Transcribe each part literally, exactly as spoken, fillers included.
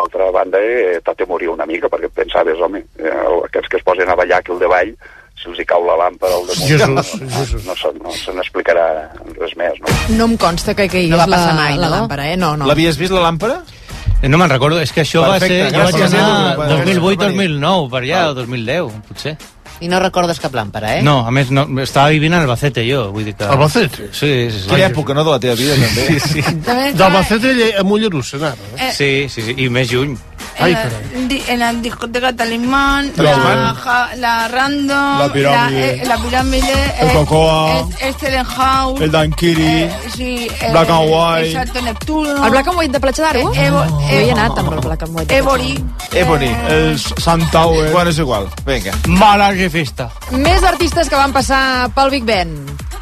altra banda, eh, tot te moria una mica, perquè pensaves, home, eh, aquests que es posen a ballar aquí al davall, si els hi cau la làmpara al damunt, Jesús, no, Jesús. no, no, no, no se n'explicarà res més, no? No em consta que caigués No va la, passar mai, la no? làmpara, eh? No, no. L'havies vist, la làmpara? No me'n recordo, és que això Perfecte, va ser... Jo vaig gràcies, anar Edu. dos mil vuit dos mil nou, per allà, o dos mil deu, potser. I no recordes cap làmpara, eh? No, a més, no, estava vivint a Albacete, jo, vull dir que... Albacete? Sí, sí, sí. Quina època, no?, de la teva vida, també. Sí, sí. D'Albacete a Mollerussa, anava. Eh, Sí, sí, sí, i més lluny. Ai, en, la, carai. di- en la discoteca Talimán, Talimán. la, ja- la Random, La Pirámide. la, eh, la Pirámide, El eh, Cocoa. el, el Stelen House, El Dankiri. eh, sí, el, Black and White. el Salto Neptuno, El Black and White de Platja d'Aro? Eh, Evo- Jo hi he anat amb el Black and White. de Ebony, Ebony. El Sun Tower. Bueno, és igual. Vinga. Malaga festa. Més artistes que van passar pel Big Ben.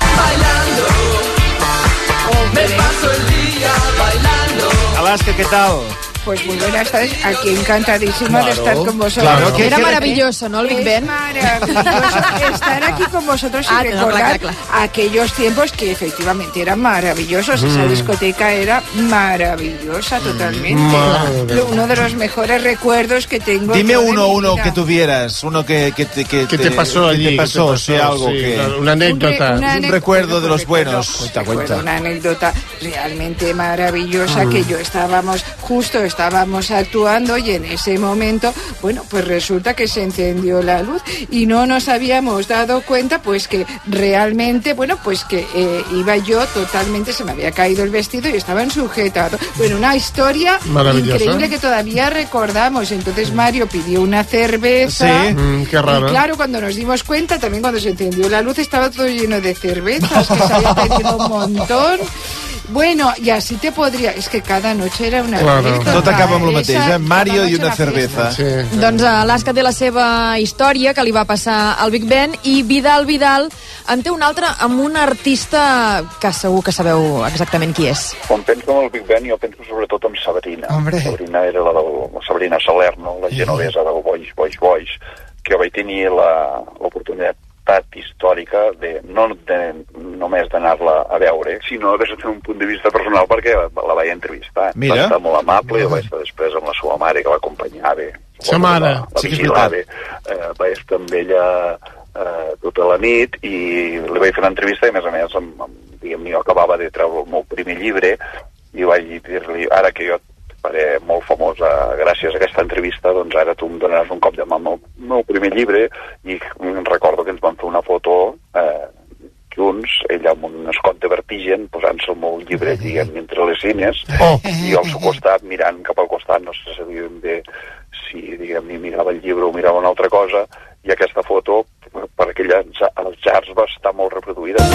Alaska, què tal? Pues muy buenas tardes, aquí encantadísima Claro, de estar con vosotros. claro, que- Era que- maravilloso, ¿no, el Big Ben? Es maravilloso estar aquí con vosotros y Ah, no, recordar clar, clar, clar. aquellos tiempos que efectivamente eran maravillosos. Mm. Esa discoteca era maravillosa totalmente. Madre. Lo- Uno de los mejores recuerdos que tengo. Dime yo de uno, mi uno vida. que tuvieras, uno que, que, te, que, ¿Qué te pasó que allí? te pasó, ¿Qué te sí, algo sí, que... Una Un re- anécdota. una Un ane- recuerdo de los recuerdo- buenos. Cuenta, recuerdo cuenta. Una anécdota realmente maravillosa que yo estábamos, justo estábamos actuando y en ese momento, bueno, pues resulta que se encendió la luz y no nos habíamos dado cuenta pues que realmente, bueno, pues que eh, iba yo totalmente, se me había caído el vestido y estaba sujetado. Bueno, una historia Maravillosa. increíble que todavía recordamos. Entonces Mario pidió una cerveza. Sí. Mm, qué raro. Y claro, cuando nos dimos cuenta, también cuando se encendió la luz, estaba todo lleno de cervezas, que se había pedido un montón. Bueno, y así te podria... És que cada noche era una Claro. fiesta. Tot acaba amb el mateix, Esa- eh? Mario cada i noche una fiesta. cerveza. Sí. Doncs uh, l'Asca té la seva història, que li va passar al Big Ben, i Vidal Vidal en té una altra amb un artista que segur que sabeu exactament qui és. Quan penso en el Big Ben, jo penso sobretot en Sabrina. Hombre. Sabrina era la, del, la Sabrina Salerno, la genovesa del Boix, Boix, Boix, que vaig tenir la- l'oportunitat històrica de no de, només d'anar-la a veure, sinó des d'un punt de vista personal, perquè la, la vaig entrevistar. Mira. Va estar molt amable, jo vaig estar després amb la seva mare, que l'acompanyava. Sa mare. La, la Sí que és vigilava. Eh, vaig estar amb ella eh, tota la nit i li vaig fer una entrevista i, a més a més, amb, amb, diguem, jo acabava de treure el meu primer llibre i vaig dir-li, ara que jo faré molt famosa gràcies a aquesta entrevista, doncs ara tu em donaràs un cop de mà amb el meu primer llibre i recordo que ens van fer una foto eh, junts, ella amb un escot de vertigen, posant-se el meu llibre, diguem, entre les cines, Oh. i jo al seu costat, mirant cap al costat, no sé si sabíem bé si, diguem, ni mirava el llibre o mirava una altra cosa, i aquesta foto, per aquella, als jars va estar molt reproduïda.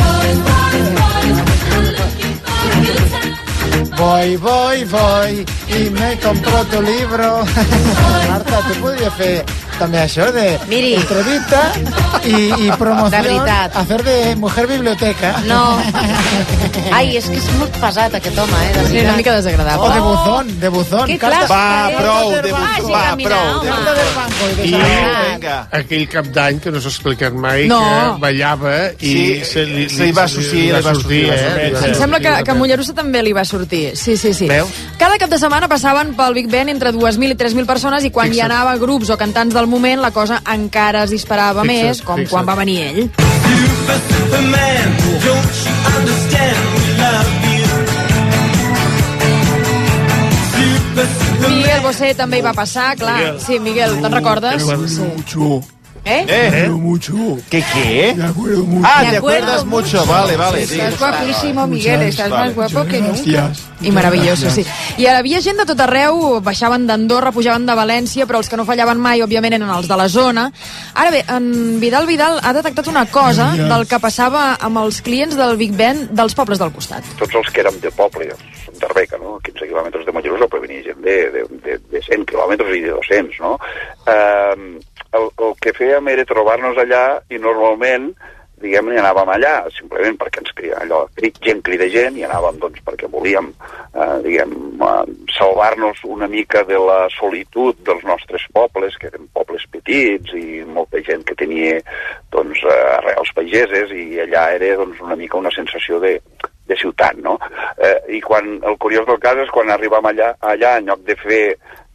Voy, voy, voy y me compro tu libro. Marta, tu podries fer també això de Miri. entrevista i, i promoció, De veritat. hacer de mujer biblioteca. No. Ai, és que és molt pesat aquest home, eh? De Sí, una veritat. mica desagradable. O de buzón, de buzón. Que Carta- classe Va, és? prou, de Vagi buzón, va, a caminar, prou. home. Carta del banco i de I saber. Vinga. aquell cap d'any que no s'ha explicat mai, No. que ballava i Sí, se li, se li va sortir, li va li va sortir, sortir, eh? sí. Em sembla que, que a Mollerussa també li va sortir. Sí, sí, sí. Veus? Cada cap de setmana passaven pel Big Ben entre dues mil i tres mil persones i quan Fixa't. hi anava grups o cantants del moment la cosa encara es disparava Fixa't, més, com fixa't. quan va venir ell. Miguel Bosé també hi va passar, clar. Miguel. Sí, Miguel, te'n recordes? Sí. Mucho, Eh? Eh? mucho. ¿Qué, qué? Me acuerdo mucho. Ah, Me te acuerdas acuerdo mucho. Vale, vale. sí. Estás guapísimo, Miguel, estás Vale. más guapo que nunca. Gracias. I meravelloso, sí. I hi havia gent de tot arreu, baixaven d'Andorra, pujaven de València, però els que no fallaven mai, òbviament, eren els de la zona. Ara bé, en Vidal Vidal ha detectat una cosa del que passava amb els clients del Big Ben dels pobles del costat. Tots els que érem de poble, d'Arbeca, no? quinze quilòmetres de Mollerussa, però venia gent de, de, de, de cent quilòmetres i de dos-cents, no? Eh, el, el que fèiem era trobar-nos allà i normalment, diguem, hi anàvem allà, simplement perquè ens crida, allò, gent crida gent, i anàvem, doncs, perquè volíem, eh, diguem, eh, salvar-nos una mica de la solitud dels nostres pobles, que eren pobles petits i molta gent que tenia, doncs, eh, arrels pageses, i allà era, doncs, una mica una sensació de de ciutat, no? Eh, I quan, el curiós del cas és quan arribam allà, allà en lloc de fer,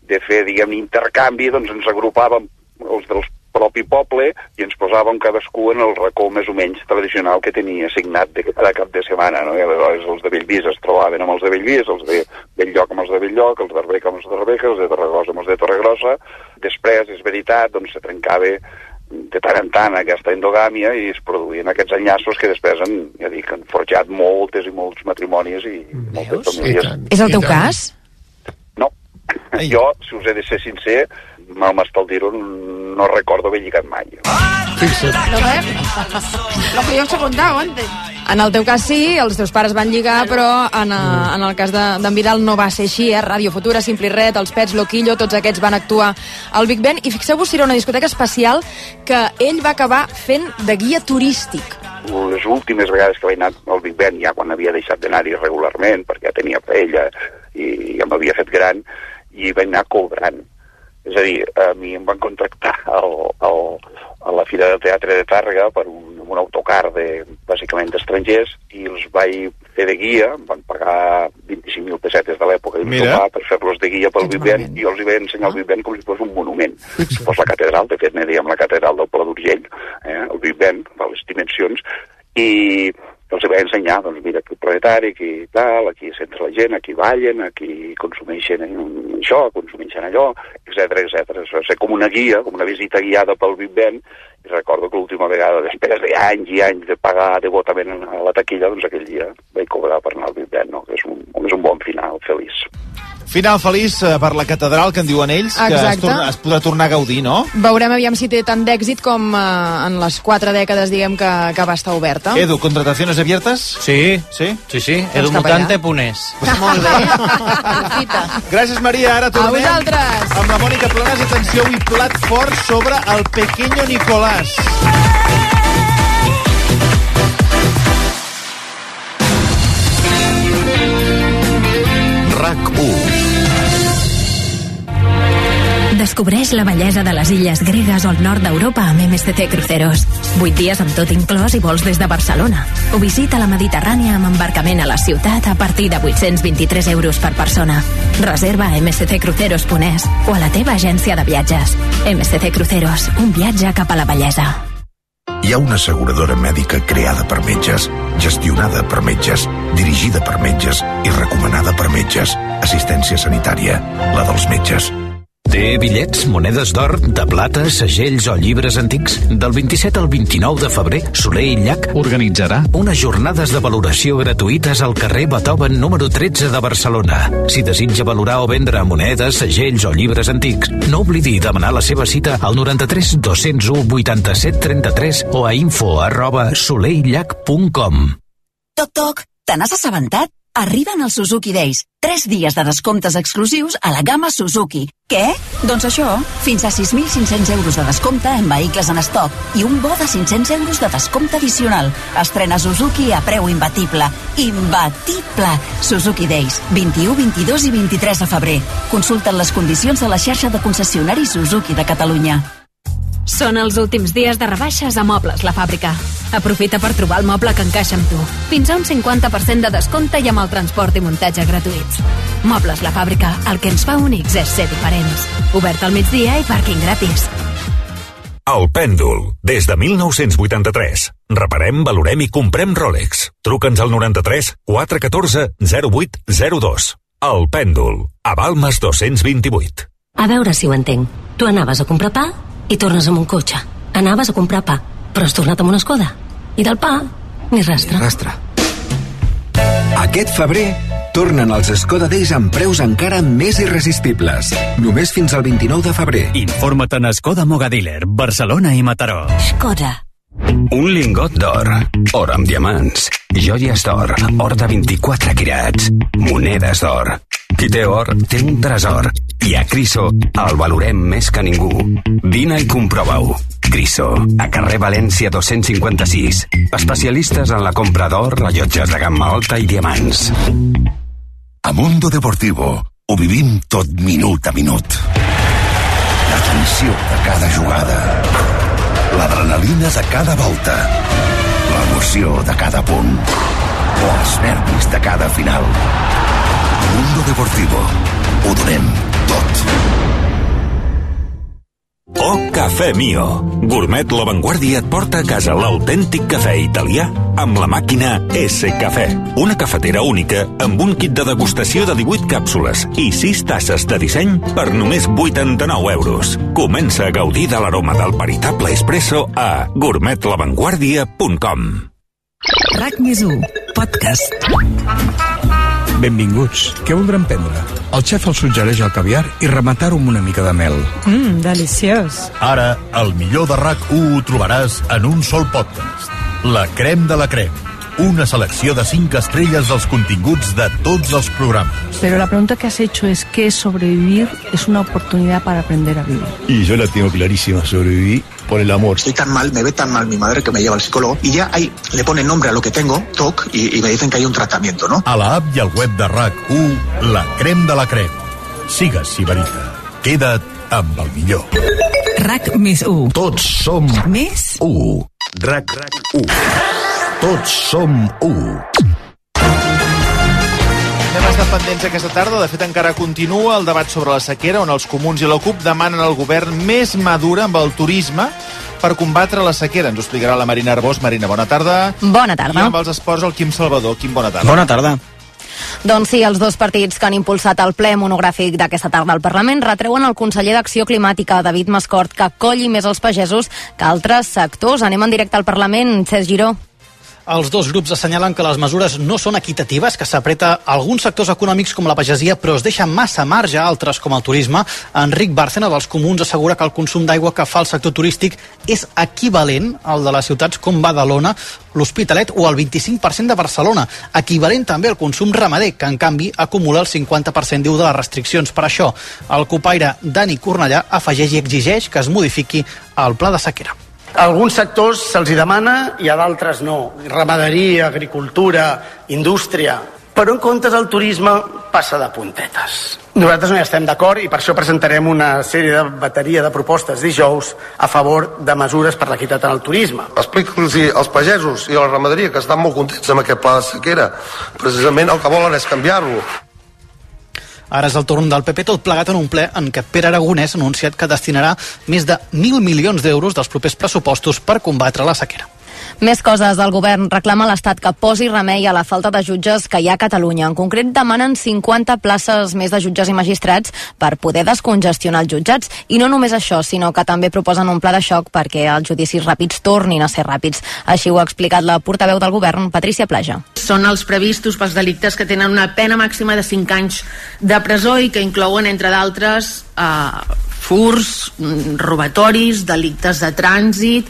de fer, diguem, intercanvi, doncs ens agrupàvem els del propi poble i ens posàvem cadascú en el racó més o menys tradicional que tenia assignat de cada cap de setmana, no? I aleshores els de Bellvís es trobaven amb els de Bellvís, els de Belllloc amb els de Belllloc, els d'Arbeca amb els d'Arbeca, els de Torregrossa amb els de Torregrossa. Després, és veritat, doncs se trencava de tant en tant aquesta endogàmia i es produïen aquests enllaços que després han, ja dic, han forjat moltes i molts matrimonis i moltes famílies. És el teu cas? No. Ai. Jo, si us he de ser sincer, mal m'està dir-ho, no recordo haver lligat mai. Fixa't. Lo ves? Lo que yo os he contado antes. En el teu cas sí, els teus pares van lligar, però en, a, en el cas d'en de, Vidal no va ser així, eh? Radio Futura, Simply Red, els Pets, Loquillo, tots aquests van actuar al Big Ben, i fixeu-vos si era una discoteca especial que ell va acabar fent de guia turístic. Les últimes vegades que vaig anar al Big Ben, ja quan havia deixat d'anar-hi regularment, perquè ja tenia paella i ja m'havia fet gran, i vaig anar cobrant. És a dir, a mi em van contractar al, al, a la Fira del Teatre de Tàrrega per un, un autocar de, bàsicament d'estrangers, i els vaig fer de guia, em van pagar vint-i-cinc mil pessetes de l'època i per fer-los de guia pel Big Ben, i els hi vaig ensenyar el Big Ben com si fos un monument. Fos la catedral, de fet, ne dèiem la catedral del Pla d'Urgell, eh, el Big Ben, per les dimensions, i els vaig ensenyar, doncs mira, aquí el planetari, aquí tal, aquí s'entra la gent, aquí ballen, aquí consumeixen això, consumeixen allò, etcètera, etcètera. Va ser com una guia, com una visita guiada pel Big Ben, i recordo que l'última vegada, després d'anys i anys de pagar devotament a la taquilla, doncs aquell dia vaig cobrar per anar al Big Ben, no? Que és un, és un bon final, feliç. Final feliç per la catedral, que en diuen ells, que es, torna, es podrà tornar a gaudir, no? Veurem aviam si té tant d'èxit com eh, en les quatre dècades, diguem, que, que va estar oberta. Edu, contratacions abiertes? Sí, sí, sí, sí. Edu Mutante Punés. Molt bé. Gràcies, Maria. Ara tornem a vosaltres. Amb la Mònica Planas. Atenció, i plat fort sobre el Pequeño Nicolás. RAC u. Descobreix la bellesa de les illes gregues o el nord d'Europa amb M S C Cruceros. Vuit dies amb tot inclòs i vols des de Barcelona. O visita la Mediterrània amb embarcament a la ciutat a partir de vuit-cents vint-i-tres euros per persona. Reserva a m c c cruceros punt e s o a la teva agència de viatges. M S C Cruceros, un viatge cap a la bellesa. Hi ha una asseguradora mèdica creada per metges, gestionada per metges, dirigida per metges i recomanada per metges. Assistència sanitària, la dels metges. Té bitllets, monedes d'or, de plata, segells o llibres antics? Del vint-i-set al vint-i-nou de febrer, Soler i Llach organitzarà unes jornades de valoració gratuïtes al carrer Beethoven número tretze de Barcelona. Si desitja valorar o vendre monedes, segells o llibres antics, no oblidi demanar la seva cita al noranta-tres dos zero u vuitanta-set trenta-tres o a info arroba soleillach punt com. Toc, toc, te n'has assabentat? Arriben els Suzuki Days. Tres dies de descomptes exclusius a la gamma Suzuki. Què? Doncs això, fins a sis mil cinc-cents euros de descompte en vehicles en estoc i un bo de cinc-cents euros de descompte addicional. Estrena Suzuki a preu imbatible. Imbatible! Suzuki Days, vint-i-u, vint-i-dos i vint-i-tres de febrer. Consulta'n les condicions a la xarxa de concessionaris Suzuki de Catalunya. Són els últims dies de rebaixes a Mobles La Fàbrica. Aprofita per trobar el moble que encaixa amb tu. Fins a un cinquanta per cent de descompte i amb el transport i muntatge gratuïts. Mobles La Fàbrica, el que ens fa únics és ser diferents. Obert al migdia i pàrquing gratis. El Pèndol, des de mil nou-cents vuitanta-tres. Reparem, valorem i comprem Rolex. Truca'ns al noranta-tres quatre un quatre zero vuit zero dos. El Pèndol, a Balmes dos-cents vint-i-vuit. A veure si ho entenc. Tu anaves a comprar pa i tornes amb un cotxe. Anaves a comprar pa, però has tornat amb una Skoda. I del pa, ni rastre. Ni rastre. Aquest febrer tornen els Skoda Days amb preus encara més irresistibles. Només fins al vint-i-nou de febrer. Informa't en Skoda Mogadiller, Barcelona i Mataró. Skoda. Un lingot d'or, or amb diamants, joies d'or, or de vint-i-quatre quirats, monedes d'or. Qui té or, té un tresor. I a Criso el valorem més que ningú. Vine i comprova-ho. Criso, a carrer València dos-cents cinquanta-sis. Especialistes en la compra d'or, rellotges de gamma alta i diamants. A Mundo Deportivo ho vivim tot minut a minut. La tensió de cada jugada, l'adrenalina de cada volta, l'emoció de cada punt o els nervis de cada final. Mundo Deportivo ho donem tot. Cafè Mio. Gourmet La Vanguardia et porta a casa l'autèntic cafè italià amb la màquina S Cafè. Una cafetera única amb un kit de degustació de divuit càpsules i sis tasses de disseny per només vuitanta-nou euros. Comença a gaudir de l'aroma del veritable espresso a gourmet la vanguardia punt com. RAC més u, podcast. Benvinguts. Què voldran prendre? El xef els suggereix el caviar i rematar-ho amb una mica de mel. Mmm, deliciós. Ara, el millor de RAC u ho trobaràs en un sol podcast. La crem de la crem. Una selecció de cinc estrelles dels continguts de tots els programes. Pero la pregunta que has hecho es que sobrevivir es una oportunidad para aprender a vivir. Y yo la tengo clarísima, sobrevivir por el amor. Estoy tan mal, me ve tan mal mi madre que me lleva al psicólogo y ya ahí le ponen nombre a lo que tengo, T O C, y, y me dicen que hay un tratamiento, ¿no? A la app i al web de RAC u, la crem de la crem. Sigues Sibarita. Queda't amb el millor. RAC més u. Tots som més u. RAC u. Tots som u. Hem estat pendents aquesta tarda, de fet encara continua el debat sobre la sequera, on els comuns i la CUP demanen al govern més madura amb el turisme per combatre la sequera. Ens ho explicarà la Marina Arbós. Marina, bona tarda. Bona tarda. I amb els esports el Quim Salvador. Quim, bona tarda. Bona tarda. Doncs sí, els dos partits que han impulsat el ple monogràfic d'aquesta tarda al Parlament retreuen al conseller d'Acció Climàtica, David Mascort, que colli més els pagesos que altres sectors. Anem en directe al Parlament. Cesc Giró. Els dos grups assenyalen que les mesures no són equitatives, que s'apreta alguns sectors econòmics com la pagesia, però es deixa massa marge a altres com el turisme. Enric Bárcena dels Comuns assegura que el consum d'aigua que fa el sector turístic és equivalent al de les ciutats com Badalona, l'Hospitalet o el vint-i-cinc per cent de Barcelona, equivalent també al consum ramader, que en canvi acumula el cinquanta per cent, diu, de les restriccions. Per això, el copaire Dani Cornellà afegeix i exigeix que es modifiqui el pla de sequera. A alguns sectors se'ls hi demana i a d'altres no. Ramaderia, agricultura, indústria. Però en comptes el turisme passa de puntetes. Nosaltres no hi estem d'acord i per això presentarem una sèrie de bateria de propostes dijous a favor de mesures per l'equitat en el turisme. Explico-los als pagesos i a la ramaderia que estan molt contents amb aquest pla de sequera. Precisament el que volen és canviar-lo. Ara és el torn del P P, tot plegat en un ple en què Pere Aragonès ha anunciat que destinarà més de mil milions d'euros dels propers pressupostos per combatre la sequera. Més coses. El govern reclama a l'Estat que posi remei a la falta de jutges que hi ha a Catalunya. En concret, demanen cinquanta places més de jutges i magistrats per poder descongestionar els jutjats. I no només això, sinó que també proposen un pla de xoc perquè els judicis ràpids tornin a ser ràpids. Així ho ha explicat la portaveu del govern, Patricia Plaja. Són els previstos pels delictes que tenen una pena màxima de cinc anys de presó i que inclouen, entre d'altres, eh, furs, robatoris, delictes de trànsit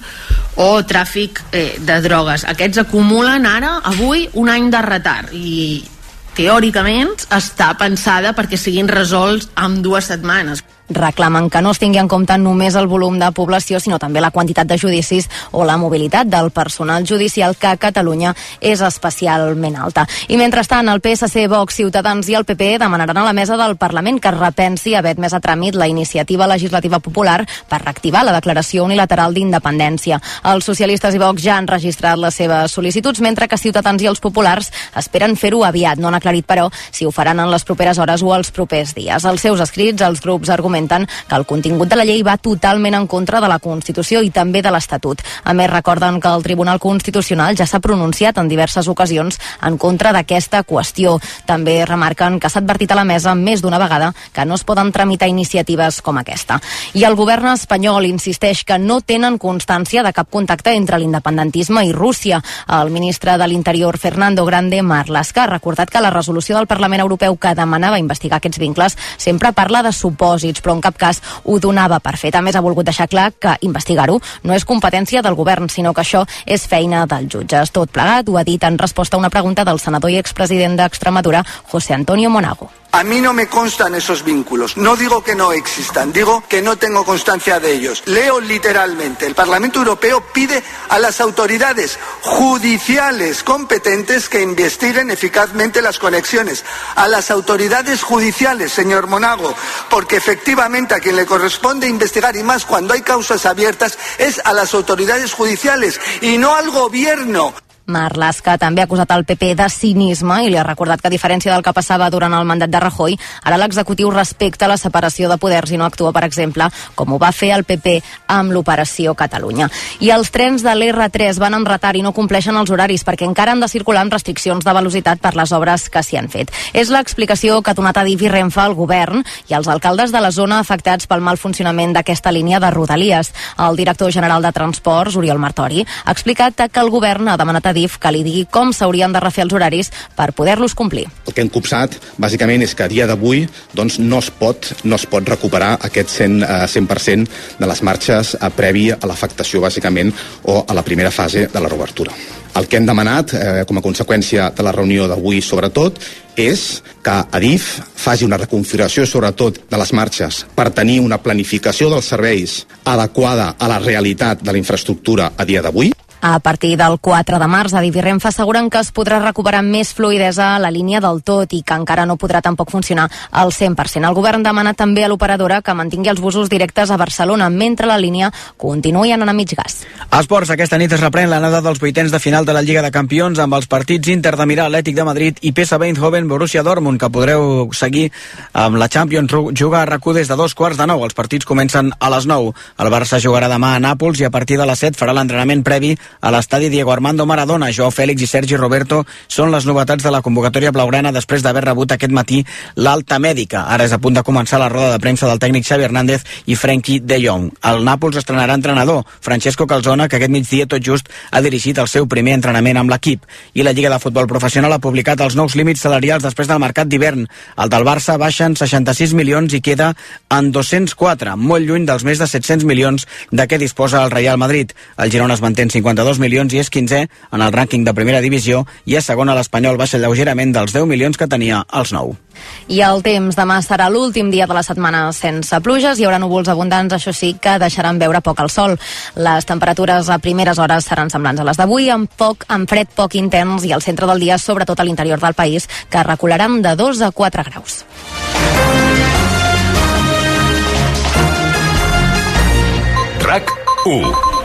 o tràfic eh, de drogues. Aquests acumulen ara, avui, un any de retard i teòricament està pensada perquè siguin resolts en dues setmanes. Reclamen que no es tingui en compte només el volum de població, sinó també la quantitat de judicis o la mobilitat del personal judicial, que a Catalunya és especialment alta. I mentrestant, el P S C, Vox, Ciutadans i el P P demanaran a la mesa del Parlament que repensi haver admès a tràmit la iniciativa legislativa popular per reactivar la declaració unilateral d'independència. Els socialistes i Vox ja han registrat les seves sol·licituds, mentre que Ciutadans i els populars esperen fer-ho aviat. No han aclarit, però, si ho faran en les properes hores o els propers dies. Als seus escrits, els grups argumenten que el contingut de la llei va totalment en contra de la Constitució i també de l'Estatut. A més, recorden que el Tribunal Constitucional ja s'ha pronunciat en diverses ocasions en contra d'aquesta qüestió. També remarquen que s'ha advertit a la mesa més d'una vegada que no es poden tramitar iniciatives com aquesta. I el govern espanyol insisteix que no tenen constància de cap contacte entre l'independentisme i Rússia. El ministre de l'Interior, Fernando Grande Marlaska, ha recordat que la resolució del Parlament Europeu que demanava investigar aquests vincles sempre parla de supòsits, però en cap cas ho donava per fet. A més, ha volgut deixar clar que investigar-ho no és competència del govern, sinó que això és feina dels jutges. Tot plegat ho ha dit en resposta a una pregunta del senador i expresident d'Extremadura, José Antonio Monago. A mí no me constan esos vínculos. No digo que no existan, digo que no tengo constancia de ellos. Leo literalmente. El Parlamento Europeo pide a las autoridades judiciales competentes que investiguen eficazmente las conexiones. A las autoridades judiciales, señor Monago, porque efectivamente a quien le corresponde investigar, y más cuando hay causas abiertas, es a las autoridades judiciales y no al gobierno. Marlaska també ha acusat el P P de cinisme i li ha recordat que, a diferència del que passava durant el mandat de Rajoy, ara l'executiu respecta la separació de poders i no actua, per exemple, com ho va fer el P P amb l'Operació Catalunya. I els trens de l'R tres van amb retard i no compleixen els horaris perquè encara han de circular amb restriccions de velocitat per les obres que s'hi han fet. És l'explicació que ha donat a Adif i Renfe al govern i als alcaldes de la zona afectats pel mal funcionament d'aquesta línia de Rodalies. El director general de Transports, Oriol Martori, ha explicat que el govern ha demanat a Adif que li digui com s'haurien de refer els horaris per poder-los complir. El que hem copsat, bàsicament, és que a dia d'avui doncs, no, es pot, no es pot recuperar aquest cent per cent de les marxes previ a l'afectació, bàsicament, o a la primera fase de la reobertura. El que hem demanat, eh, com a conseqüència de la reunió d'avui, sobretot, és que Adif faci una reconfiguració, sobretot, de les marxes per tenir una planificació dels serveis adequada a la realitat de la infraestructura a dia d'avui. A partir del quatre de març, Adif i Renfe asseguren que es podrà recuperar més fluïdesa a la línia del tot i que encara no podrà tampoc funcionar al cent per cent. El govern demana també a l'operadora que mantingui els busos directes a Barcelona mentre la línia continuï anant a mig gas. Esports, aquesta nit es reprèn l'anada dels vuitens de final de la Lliga de Campions amb els partits Inter de Milà, Atlètic de Madrid i P S V Eindhoven, Borussia Dortmund, que podreu seguir amb la Champions. Juga a RAC u des de dos quarts de nou. Els partits comencen a les nou. El Barça jugarà demà a Nàpols i a partir de les set farà l'entrenament previ a l'estadi Diego Armando Maradona. Joao Fèlix i Sergi Roberto són les novetats de la convocatòria blaugrana després d'haver rebut aquest matí l'alta mèdica. Ara és a punt de començar la roda de premsa del tècnic Xavi Hernández i Frenkie de Jong. El Nàpols estrenarà entrenador, Francesco Calzona, que aquest migdia tot just ha dirigit el seu primer entrenament amb l'equip. I la Lliga de Futbol Professional ha publicat els nous límits salarials després del mercat d'hivern. El del Barça baixa en seixanta-sis milions i queda en dos-cents quatre, molt lluny dels més de set-cents milions de què disposa el Real Madrid. El Girona es manté en cinquanta-dos milions i és quinzè en el rànquing de primera divisió i és segon a l'Espanyol, baixa lleugerament dels deu milions que tenia els nou. I el temps demà serà l'últim dia de la setmana sense pluges, hi haurà núvols abundants, això sí que deixaran veure poc el sol. Les temperatures a primeres hores seran semblants a les d'avui, amb poc, amb fred poc intens i al centre del dia, sobretot a l'interior del país, que recularan de dos a quatre graus. RAC u.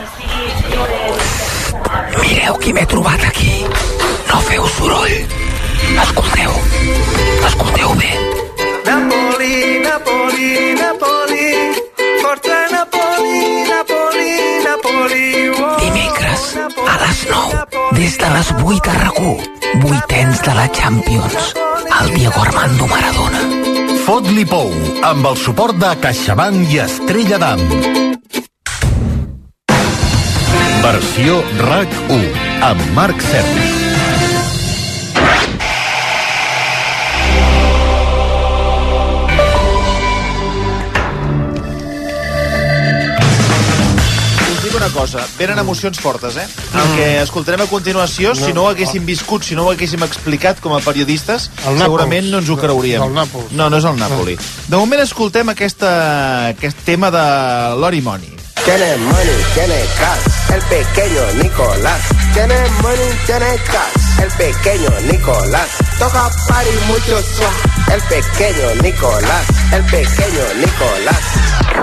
Mireu qui m'he trobat aquí. No feu soroll. Escolteu. Escolteu bé. Napoli, Napoli, Napoli. Forza Napoli, Napoli, Napoli. Oh. Dimecres, a les nou, des de les vuit a RAC u. Vuitens de la Champions. El Diego Armando Maradona. Fot-li pou, amb el suport de CaixaBank i Estrella d'Am. Versió RAC u, amb Marc Serra. Una cosa, venen emocions fortes, eh? El que escoltarem a continuació, si no ho haguéssim viscut, si no ho haguéssim explicat com a periodistes, segurament no ens ho creuríem. No, no és el Nàpoli. De moment escoltem aquesta, aquest tema de Lori Money. Tiene money, tiene cash, el pequeño Nicolás. Tiene money, tiene cash, el pequeño Nicolás. Toca party mucho swag, el pequeño Nicolás, el pequeño Nicolás.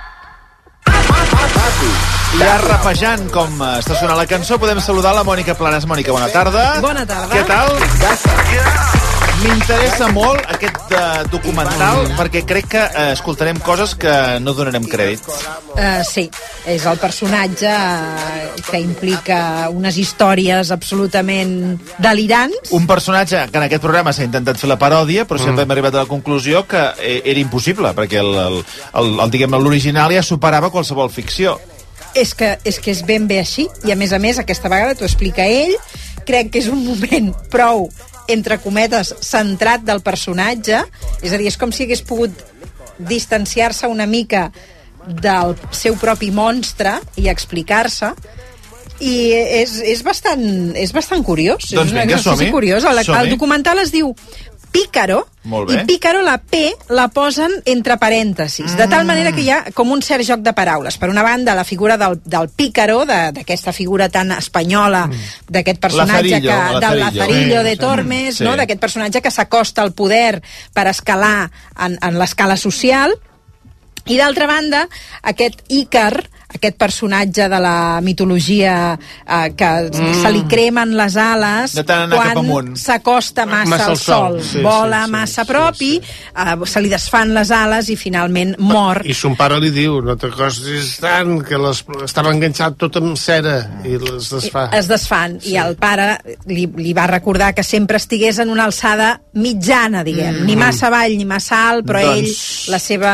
Ja rapejant com està sonant la cançó, podem saludar la Mònica Planas. Mònica, bona tarda. Bona tarda. Què tal? M'interessa molt aquest uh, documental perquè crec que uh, escoltarem coses que no donarem crèdit. Uh, sí, és el personatge que implica unes històries absolutament delirants. Un personatge que en aquest programa s'ha intentat fer la paròdia, però sempre mm. hem arribat a la conclusió que era impossible, perquè el, el, el, el, diguem-ne, l'original ja superava qualsevol ficció. És que, és que és ben bé així, i a més a més aquesta vegada t'ho explica ell. Crec que és un moment prou, entre cometes, centrat del personatge, és a dir, és com si hagués pogut distanciar-se una mica del seu propi monstre i explicar-se, i és, és, bastant, és bastant curiós. Doncs vinga, som-hi. Curiós. El, el documental es diu Pícaro, i Pícaro la P la posen entre parèntesis, mm. de tal manera que hi ha com un cert joc de paraules. Per una banda, la figura del, del Pícaro, d'aquesta figura tan espanyola, mm. d'aquest personatge Lazarillo, que, Lazarillo. del Lazarillo de Tormes, sí. no? D'aquest personatge que s'acosta al poder per escalar en, en l'escala social. I d'altra banda, aquest Ícar aquest personatge de la mitologia eh, que mm. se li cremen les ales quan s'acosta massa, massa al sol, sol. Sí, vola sí, sí, massa sí, prop sí, sí. i eh, se li desfan les ales i finalment mor. I son pare li diu, no t'acostis tant, que les, estava enganxat tot amb cera i les desfà. Es desfan, sí. I el pare li, li va recordar que sempre estigués en una alçada mitjana, diguem, mm. ni massa avall ni massa alt, però doncs... ell, la seva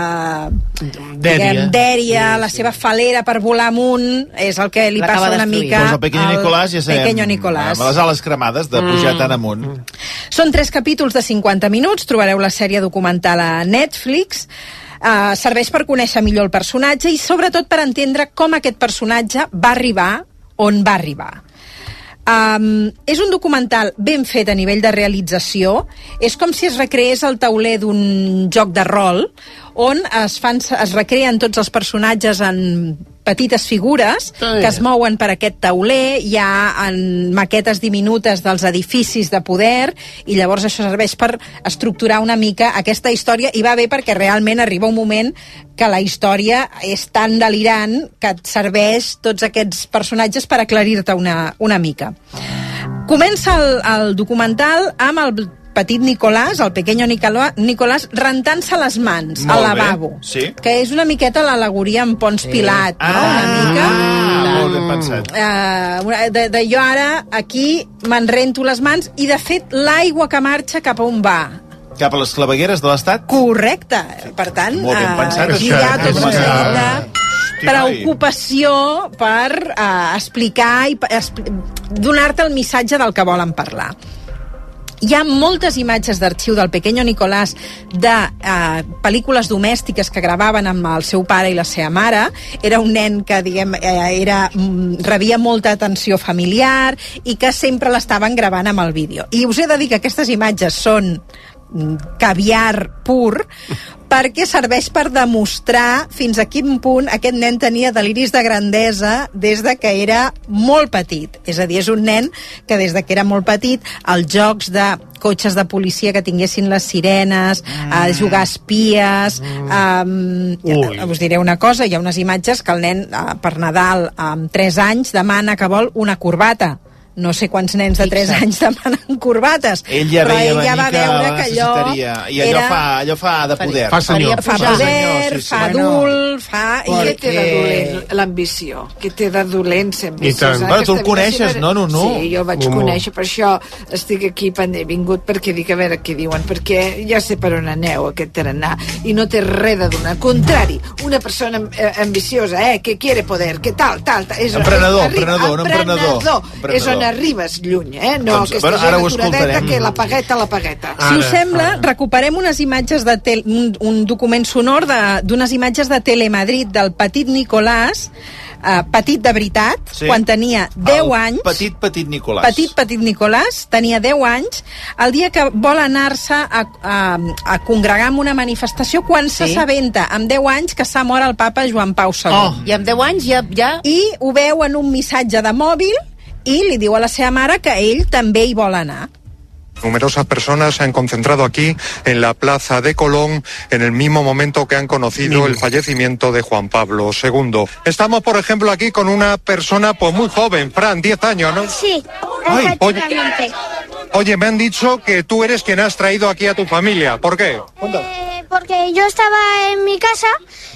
dèria, diguem, dèria sí, la sí. seva falera per volar amunt és el que li passa una mica pues el Pequeño Nicolás, ja sabem, Pequeño Nicolás. Amb les ales cremades de pujar mm. tan amunt. Són tres capítols de cinquanta minuts, trobareu la sèrie documental a Netflix. Uh, serveix per conèixer millor el personatge i sobretot per entendre com aquest personatge va arribar on va arribar. Um, és un documental ben fet a nivell de realització, és com si es recreés el tauler d'un joc de rol on es, fan, es recreen tots els personatges en petites figures que es mouen per aquest tauler, hi ha en maquetes diminutes dels edificis de poder i llavors això serveix per estructurar una mica aquesta història i va bé perquè realment arriba un moment que la història és tan delirant que et serveix tots aquests personatges per aclarir-te una, una mica. Comença el, el documental amb el petit Nicolás, el Pequeño Nicolás, rentant-se les mans al lavabo. Sí. Que és una miqueta l'al·legoria en Pons sí. Pilat, no? Ah, una mica. Ah, molt ben pensat. Uh, de, de jo ara, aquí, me'n rento les mans i, de fet, l'aigua que marxa cap a on va? Cap a les clavegueres de l'Estat? Correcte. Per tant, molt ben pensat, uh, aquí hi ha tot un seguit de preocupació per uh, explicar i expl donar-te el missatge del que volen parlar. Hi ha moltes imatges d'arxiu del Pequeño Nicolás de eh, pel·lícules domèstiques que gravaven amb el seu pare i la seva mare. Era un nen que, diguem, eh, era, rebia molta atenció familiar i que sempre l'estaven gravant amb el vídeo. I us he de dir que aquestes imatges són caviar pur perquè serveix per demostrar fins a quin punt aquest nen tenia deliris de grandesa des de que era molt petit. És a dir, és un nen que des de que era molt petit els jocs de cotxes de policia que tinguessin les sirenes, mm. a jugar a espies, mm. um, us diré una cosa, hi ha unes imatges que el nen uh, per Nadal amb tres anys demana que vol una corbata. No sé quants nens de tres anys demanen corbates, ell ja però ell ja va veure que allò i allò, era... fa, allò fa de poder. Fa senyor. Fa poder, sí, sí. fa adult, fa... Què té de dolent l'ambició? Què té de dolent ser ambiciós? Bueno, tu el coneixes, no, no, no? Sí, jo el vaig no, conèixer, per això estic aquí, he vingut perquè dic a veure què diuen, perquè ja sé per on aneu aquest tarannà, i no té res de donar. Al contrari, una persona ambiciosa, eh, que quiere poder, que tal, tal, tal. És, emprenedor, emprenedor, emprenedor. És on arribes lluny, eh? No, doncs, aquesta bueno, gent aturadeta que la pagueta, la pagueta. Ara, si us sembla, ara. recuperem unes imatges de tel un, un document sonor d'unes imatges de Telemadrid del petit Nicolás, uh, petit de veritat, sí. quan tenia deu el anys. Petit, petit Nicolás. Petit, petit Nicolás, tenia deu anys, el dia que vol anar-se a, a, a congregar en una manifestació quan sí. s'assabenta, amb deu anys, que s'ha mort el papa Joan Pau segon. Oh. I amb deu anys ja, ja... I ho veu en un missatge de mòbil i li diu a la seva mare que ell també hi vol anar. Numerosas personas se han concentrado aquí en la plaza de Colón en el mismo momento que han conocido el fallecimiento de Juan Pablo segundo. Estamos, por ejemplo, aquí con una persona pues muy joven, Fran, diez años, ¿no? Sí, Ay, efectivamente. Oye, oye, me han dicho que tú eres quien has traído aquí a tu familia. ¿Por qué? Eh, porque yo estaba en mi casa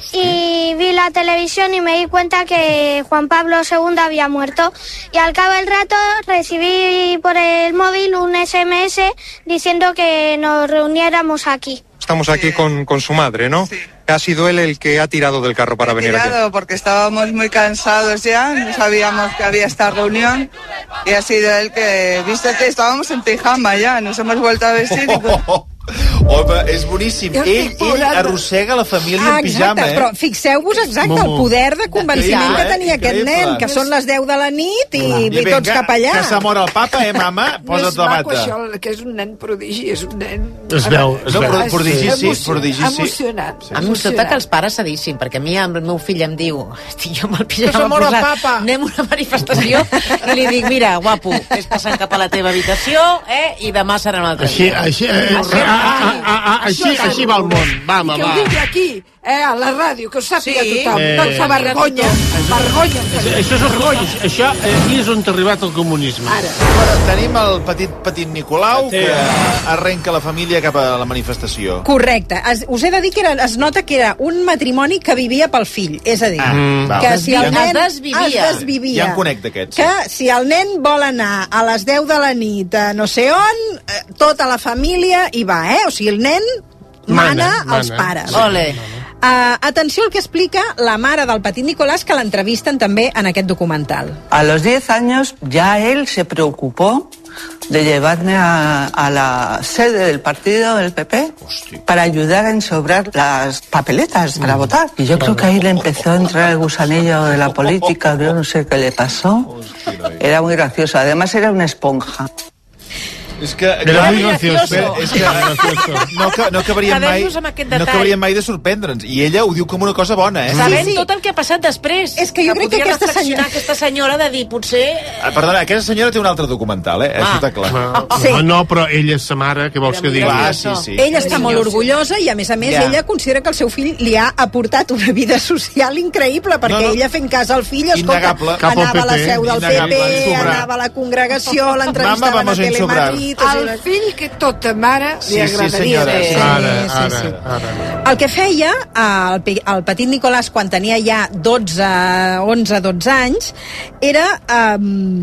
y vi la televisión y me di cuenta que Juan Pablo segundo había muerto, y al cabo del rato recibí por el móvil un ese eme ese diciendo que nos reuniéramos aquí. Estamos aquí con, con su madre, ¿no? Sí. Ha sido él el que ha tirado del carro para He venir tirado aquí. Porque estábamos muy cansados ya, no sabíamos que había esta reunión, y ha sido él que, visto que estábamos en pijama ya, nos hemos vuelto a vestir y... Home, és boníssim. Ell, ell arrossega la família ah, en pijama, exacte, eh? però fixeu-vos exacte el poder de convenciment que tenia aquest nen, que són les deu de la nit i, i, i tots cap allà. Que s'ha mort el papa, eh, mama? Posa't la bata. No és maco això, que és un nen prodigi, és un nen... Es veu, es no, veu. Prodigi sí, prodigi sí. Emocionant. A mi em que els pares cedissin, perquè a mi el meu fill em diu, estic jo amb el pijama posat, anem a una manifestació, i li dic, mira, guapo, ves passant cap a la teva habitació, eh, i demà serà un altre dia. Així, així, així, així va el món. Va, home, va. I que ho digui aquí, Eh, a la ràdio, que ho sàpiga Sí. tothom. Eh. Doncs fa vergonya, vergonya. Això és vergonya. Això, eh, aquí és on ha arribat el comunisme. Ara. Bueno, tenim el petit petit Nicolau, que arrenca la família cap a la manifestació. Correcte. Es, us he de dir que era, es nota que era un matrimoni que vivia pel fill. És a dir, Ah, mm, que val. si el Es nen... desvivia. Es desvivia. Ja em conec d'aquests. Que si el nen vol anar a les deu de la nit a no sé on, eh, tota la família hi va, eh? O sigui, el nen mana, Mana, als mana. pares. Ole. Uh, atenció al que explica la mare del petit Nicolás, que l'entrevisten també en aquest documental. A los diez años ya él se preocupó de llevarme a, a la sede del partido del P P para ayudar a ensobrar las papeletas para votar. Y yo creo que ahí le empezó a entrar el gusanillo de la política, yo no sé qué le pasó. Era muy gracioso, además era una esponja. És que... Era muy gracioso. És que no, no acabaríem mai, Quedem-nos amb aquest no detall. acabaríem mai de sorprendre'ns. I ella ho diu com una cosa bona, eh? Sabent Sí, sí. tot el que ha passat després. És que jo crec que podria aquesta reflexionar senyora- aquesta senyora de dir, potser... Ah, perdona, aquesta senyora té un altre documental, eh? Això està clar. No, Sí. no, no, però ella és sa mare, què vols que digui? Ah, sí, sí. Ella està molt orgullosa i, a més a més, Ja. ella considera que el seu fill li ha aportat una vida social increïble, perquè No, no. ella fent cas al fill, escolta, Innegable. Cap al anava a la P P, seu del P innegable, P, ensobrar. anava a la congregació, Mama, l'entrevistaven a vamos a ensobrar. Telemadrid... o sigui, Al fill que tota mare Sí, li sí, agradaria senyora. ser. Sí. Ara, sí, ara, sí. ara. El que feia eh, el, pe- el petit Nicolás quan tenia ja dotze, onze, dotze anys era, eh,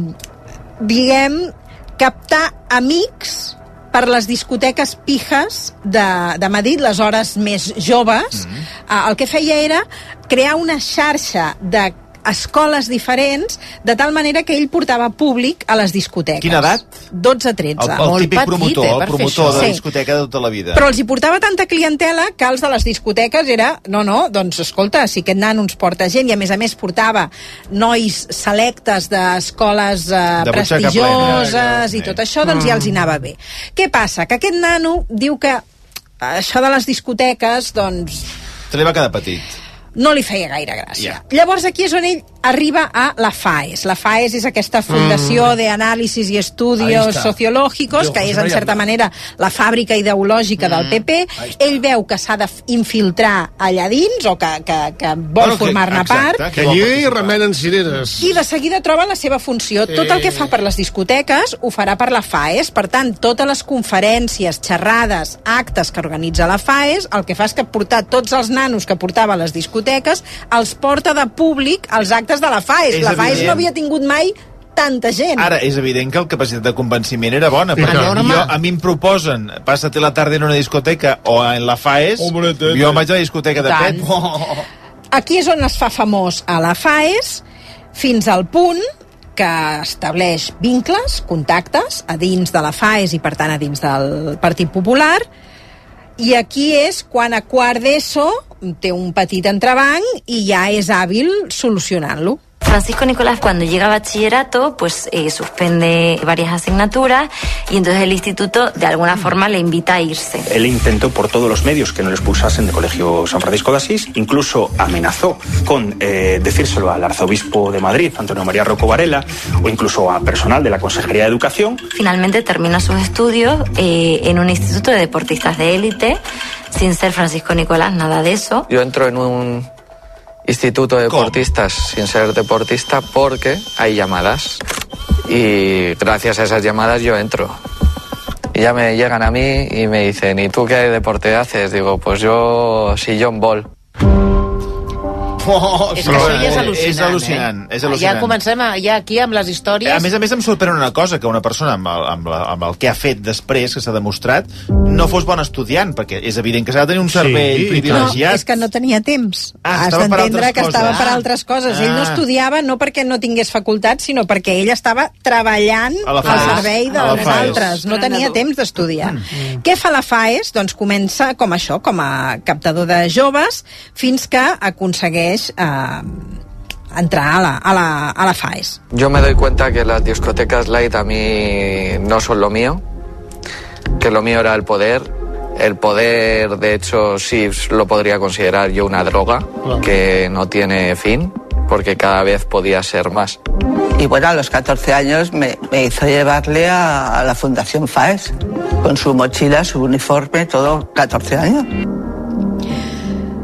diguem, captar amics per les discoteques pijes de, de Madrid, les hores més joves. Mm. Eh, el que feia era crear una xarxa de escoles diferents, de tal manera que ell portava públic a les discoteques. Quina edat? dotze tretze. El, el típic promotor, eh, el per fer promotor això. de la Sí. discoteca de tota la vida. Però els hi portava tanta clientela que els de les discoteques era, no, no, doncs escolta, si aquest nano ens porta gent, i a més a més portava nois selectes d'escoles eh, De butxaca prestigioses plena. i tot això, doncs ja els hi anava bé. Què passa? Que aquest nano diu que això de les discoteques, doncs, Se li va quedar petit. no li feia gaire gràcia. Ja. Llavors aquí és on ell arriba a la FAES. La FAES és aquesta Fundació de Análisis y Ahí Estudios está. Sociológicos, Yo, que José és, en María certa Aznar. manera, la fàbrica ideològica del P P. Ell veu que s'ha d'infiltrar allà dins, o que, que, que vol Bueno, que- formar-ne exacte, part, que allí remenen cireres. i de seguida troba la seva funció. Tot el que fa per les discoteques ho farà per la FAES. Per tant, totes les conferències, xerrades, actes que organitza la FAES, el que fa és que portar tots els nanos que portava a les discoteques els porta de públic als actes de la FAES. És La FAES evident. no havia tingut mai tanta gent. Ara, és evident que la capacitat de convenciment era bona, perquè tant. jo, a mi em proposen passa-te la tarda en una discoteca o en la FAES, jo vaig a la discoteca de Tant. Pet. Aquí és on es fa famós a la FAES, fins al punt que estableix vincles, contactes, a dins de la FAES i, per tant, a dins del Partit Popular. I aquí és quan a quart d'ESO té un petit entrebanc i ja és hàbil solucionant-lo. Francisco Nicolás, cuando llega a bachillerato, pues eh, suspende varias asignaturas y entonces el instituto de alguna forma le invita a irse. Él intentó por todos los medios que no le expulsasen del Colegio San Francisco de Asís, incluso amenazó con eh, decírselo al arzobispo de Madrid, Antonio María Rocco Varela, o incluso a personal de la Consejería de Educación. Finalmente termina sus estudios eh, en un instituto de deportistas de élite, sin ser Francisco Nicolás, nada de eso. Yo entro en un instituto de deportistas sin ser deportista porque hay llamadas y gracias a esas llamadas yo entro. Y ya me llegan a mí y me dicen, ¿y tú qué deporte haces? Digo, pues yo sillón ball. Oh, És que això ja és al·lucinant, és al·lucinant, eh? és al·lucinant. Ja comencem a, ja aquí amb les històries... A més a més em sorprèn una cosa, que una persona amb el, amb, la, amb el que ha fet després, que s'ha demostrat, no fos bon estudiant, perquè és evident que s'ha de tenir un cervell No, privilegiat. és que no tenia temps. Ah, Has estava per d'entendre altres que estava coses. per Ah. altres coses. Ell no Ah. estudiava no perquè no tingués facultat, sinó perquè ell estava treballant A la al FAES. servei de A la les FAES. altres. No tenia temps d'estudiar. Mm. Què fa la FAES? Doncs comença com això, com a captador de joves, fins que aconsegueix eh, entrar a la, a, la, a la FAES. Yo me doy cuenta que las discotecas light a mí no son lo mío, que lo mío era el poder. El poder, de hecho, sí lo podría considerar yo una droga que no tiene fin, porque cada vez podía ser más. Y bueno, a los catorce años me, me hizo llevarle a, a la Fundación FAES, con su mochila, su uniforme, todo, catorce años.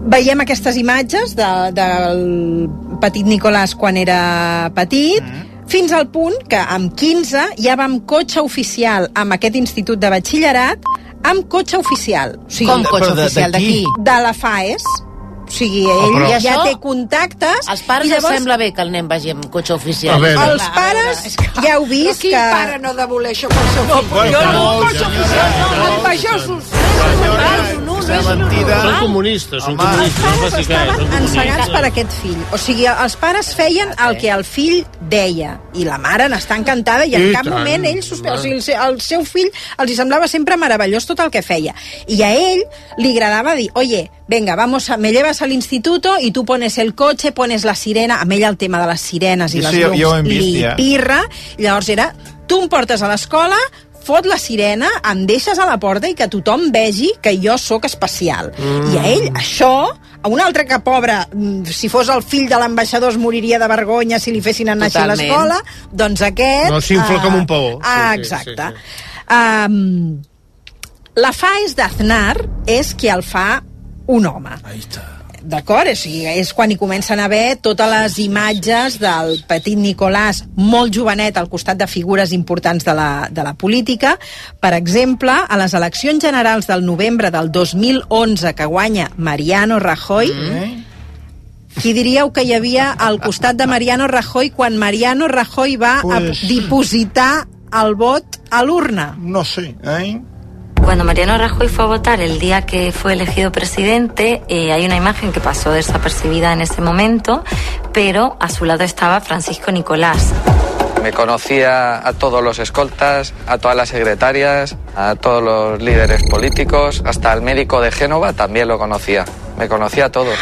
veiem aquestes imatges de, del petit Nicolàs quan era petit, mm. fins al punt que amb quinze ja va amb cotxe oficial amb aquest institut de batxillerat, amb cotxe oficial. O sigui, com cotxe oficial? D'aquí? De la FAES. O sigui, ell oh, ja, ja té contactes. Als pares llavors... els sembla bé que el nen vagi amb cotxe oficial. Els pares, ja heu vist que... Quin pare no ha de voler això pel seu fill? No, jo no, no, cotxe oficial, no, amb pagesos. Són comunistes, són comunistes. Estaven encegats per aquest fill. O sigui, els pares feien el que el fill deia. I la mare n'està encantada i en cap moment ell... O sigui, el seu fill els hi semblava sempre meravellós tot el que feia. I a ell li agradava dir, oye, venga, vamos a, me llevas al instituto y tú pones el coche, pones la sirena. A ell el tema de les sirenes i les llums ja li ja. pirra. Llavors era, tu em portes a l'escola, fot la sirena, em deixes a la porta i que tothom vegi que jo sóc especial. Mm. I a ell, això, a un altre que, pobre, si fos el fill de l'ambaixador es moriria de vergonya si li fessin anar així a l'escola, doncs aquest... No, s'infla uh, com un paó. Ah, sí, exacte. Sí, sí, sí. Um, la FAES d'Aznar és qui el fa un home. Ahí està. D'acord? O sigui, és quan hi comencen a haver totes les imatges del petit Nicolàs molt jovenet al costat de figures importants de la, de la política. Per exemple, a les eleccions generals del novembre del dos mil onze que guanya Mariano Rajoy, mm. qui diríeu que hi havia al costat de Mariano Rajoy quan Mariano Rajoy va pues... a dipositar el vot a l'urna? No sé, eh? Cuando Mariano Rajoy fue a votar el día que fue elegido presidente, eh, hay una imagen que pasó desapercibida en ese momento, pero a su lado estaba Francisco Nicolás. Me conocía a todos los escoltas, a todas las secretarias, a todos los líderes políticos, hasta el médico de Génova también lo conocía. Me conocía a todos.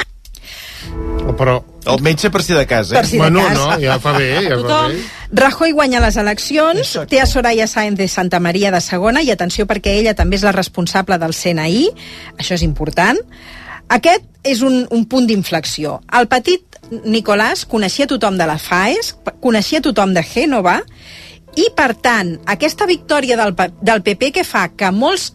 Oh, però... El metge per si de casa, eh? Per si de bueno, cas. no, ja fa bé, ja fa bé. Rajoy guanya les eleccions, Exacte. té a Soraya Sáenz de Santa Maria de segona, i atenció perquè ella també és la responsable del C N I, això és important. Aquest és un, un punt d'inflexió. El petit Nicolàs coneixia tothom de la FAES, coneixia tothom de Génova, i per tant, aquesta victòria del, del P P que fa que molts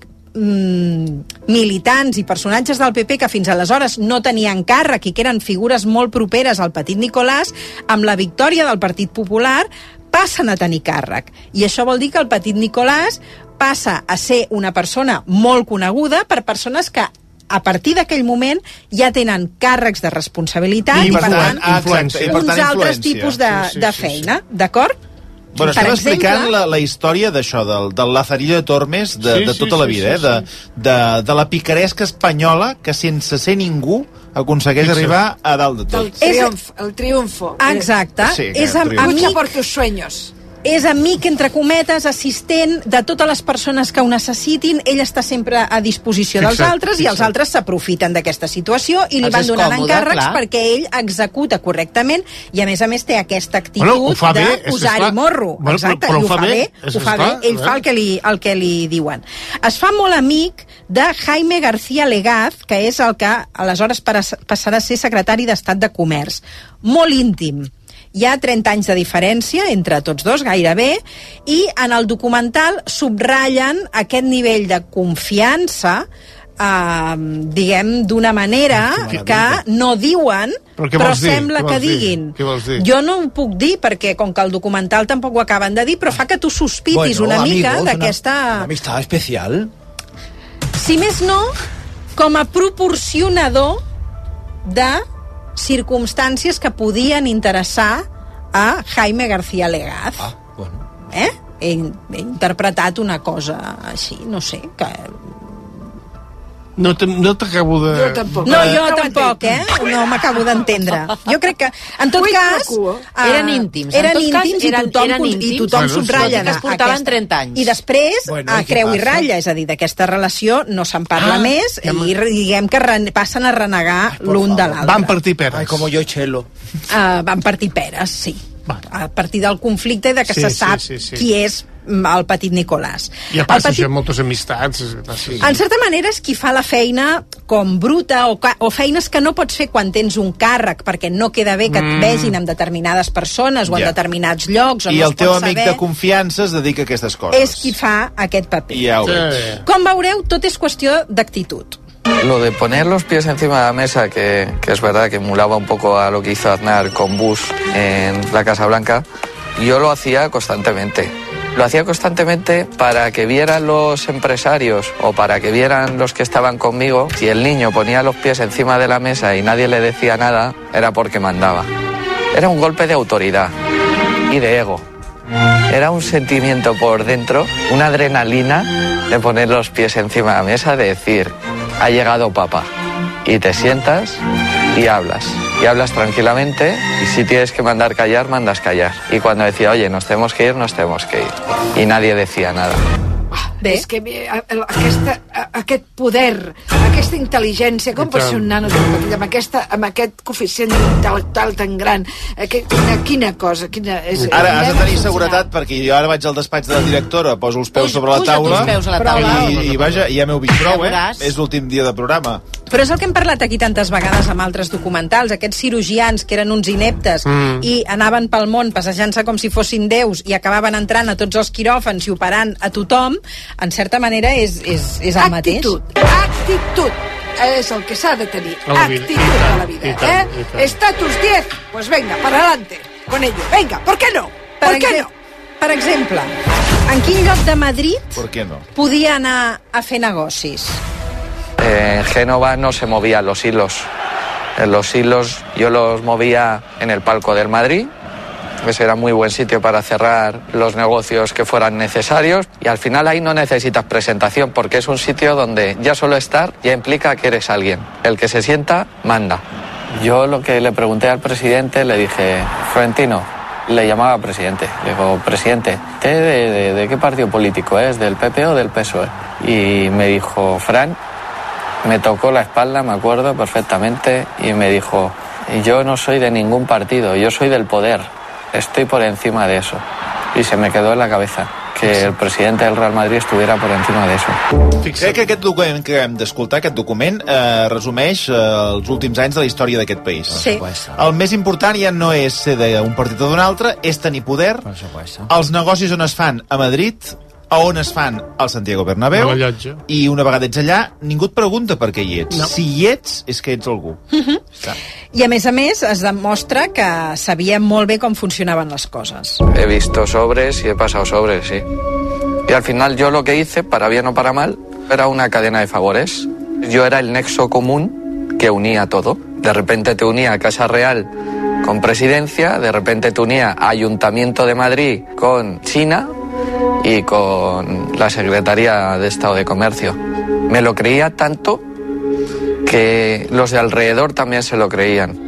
mm, militants i personatges del P P que fins aleshores no tenien càrrec i que eren figures molt properes al petit Nicolàs, amb la victòria del Partit Popular passen a tenir càrrec. I això vol dir que el petit Nicolàs passa a ser una persona molt coneguda per persones que a partir d'aquell moment ja tenen càrrecs de responsabilitat i, i per tant, ah, exacte, uns per tant, altres tipus de, sí, sí, de feina, sí, sí. D'acord? Bueno, estem exemple... explicant la, la història d'això, del, del Lazarillo de Tormes de, sí, de tota sí, la vida, sí, sí, eh? de, de, de la picaresca espanyola que sense ser ningú aconsegueix sí, arribar a dalt de tot. El triomf, el triomfo. Exacte. Sí, és am, Lucha por tus sueños. És amic, entre cometes, assistent de totes les persones que ho necessitin. Ell està sempre a disposició dels fixa't, altres fixa't. I els altres s'aprofiten d'aquesta situació i li els van donant còmode, encàrrecs clar. Perquè ell executa correctament i a més a més té aquesta actitud bueno, de posar-hi morro. Bueno, exacte, però, però i ho fa bé, bé, ho fa bé. Ell fa el que, li, el que li diuen. Es fa molt amic de Jaime García Legaz, que és el que aleshores passarà a ser secretari d'Estat de Comerç. Molt íntim. Hi ha trenta anys de diferència entre tots dos, gairebé, i en el documental subratllen aquest nivell de confiança, eh, diguem, d'una manera que no diuen, però, però sembla que diguin. Jo no ho puc dir, perquè com que el documental tampoc ho acaben de dir, però fa que tu sospitis bueno, una mica d'aquesta... Una amistat especial. Si més no, com a proporcionador de circumstàncies que podien interessar a Jaime García Legaz. Ah, bueno. Eh? He, he interpretat una cosa així, no sé, que... No t'acabo de... Jo tampoc. No, jo no tampoc, eh? No m'acabo d'entendre. Jo crec que, en tot cas... Uh, eren íntims. Eren en tot íntims cas, i tothom, eren íntims, i tothom bueno, subratlla que es portaven aquesta... trenta anys. I després, bueno, a creu i ratlla, és a dir, d'aquesta relació no se'n parla ah, més i diguem que ren, passen a renegar l'un de l'altre. Van partir peres. Ai, com jo i Chelo. Uh, van partir peres, sí. Va. A partir del conflicte de que sí, se sap sí, sí, sí. qui és el petit Nicolàs. I a part, petit... això, moltes amistats. Sí. En certa manera és qui fa la feina com bruta o, o feines que no pots fer quan tens un càrrec perquè no queda bé que et mm. vegin amb determinades persones o en ja. determinats llocs. I no el teu amic saber. De confiança es dedica a aquestes coses. És qui fa aquest paper. Ja ho veig. Com veureu, tot és qüestió d'actitud. Lo de poner los pies encima de la mesa, que, que es verdad que emulaba un poco a lo que hizo Aznar con Bush en la Casa Blanca, yo lo hacía constantemente. Lo hacía constantemente para que vieran los empresarios o para que vieran los que estaban conmigo. Si el niño ponía los pies encima de la mesa y nadie le decía nada, era porque mandaba. Era un golpe de autoridad y de ego. Era un sentimiento por dentro, una adrenalina de poner los pies encima de la mesa, de decir, ha llegado papá. Y te sientas y hablas. Y hablas tranquilamente, y si tienes que mandar callar, mandas callar. Y cuando decía, oye, nos tenemos que ir, nos tenemos que ir. Y nadie decía nada. Bé. És que aquesta, aquest poder, aquesta intel·ligència, com pot ser un nano tan petit, amb, aquesta, amb aquest coeficient intel·lectual tan gran, aquest, quina, quina cosa, quina... És, ara has de tenir seguretat, perquè jo ara vaig al despatx de la directora, poso els peus sobre la taula, la taula i, i vaja, ja m'heu vist prou, eh? És l'últim dia de programa. Però és el que hem parlat aquí tantes vegades amb altres documentals, aquests cirurgians que eren uns ineptes mm. i anaven pel món passejant-se com si fossin déus i acabaven entrant a tots els quiròfans i operant a tothom, en certa manera és, és, és el mateix. Actitud, actitud és el que s'ha de tenir, actitud a la vida, eh? Estatus diez, pues venga, para adelante con ello, venga, ¿por qué no? ¿Por qué no? Per exemple, en quin lloc de Madrid ¿Por qué no? podia anar a fer negocis? En Génova no se movían los hilos. En los hilos yo los movía en el palco del Madrid. Ese era muy buen sitio para cerrar los negocios que fueran necesarios. Y al final ahí no necesitas presentación, porque es un sitio donde ya solo estar ya implica que eres alguien. El que se sienta, manda. Yo lo que le pregunté al presidente, le dije, Florentino, le llamaba presidente. Le digo, presidente, ¿de, de, de qué partido político es? ¿Del P P o del P S O E? Y me dijo, Fran, me tocó la espalda, me acuerdo perfectamente, y me dijo, yo no soy de ningún partido, yo soy del poder, estoy por encima de eso. Y se me quedó en la cabeza que el presidente del Real Madrid estuviera por encima de eso. Crec que aquest document que hem d'escoltar, aquest document, eh, resumeix eh, els últims anys de la història d'aquest país. Sí. El més important ja no és ser d'un partit o d'un altre, és tenir poder. Els negocis on es fan a Madrid, a on es fan al Santiago Bernabéu, i una vegada ets allà, ningú et pregunta per què hi ets. No. Si hi ets, és que ets algú. Uh-huh. I a més a més es demostra que sabia molt bé com funcionaven les coses. He visto sobres y he pasado sobres, sí. Y al final yo lo que hice, para bien o para mal, era una cadena de favores. Yo era el nexo común que unía todo. De repente te unía a Casa Real con Presidencia, de repente te unía a Ayuntamiento de Madrid con China y con la Secretaría de Estado de Comercio. Me lo creía tanto que los de alrededor también se lo creían.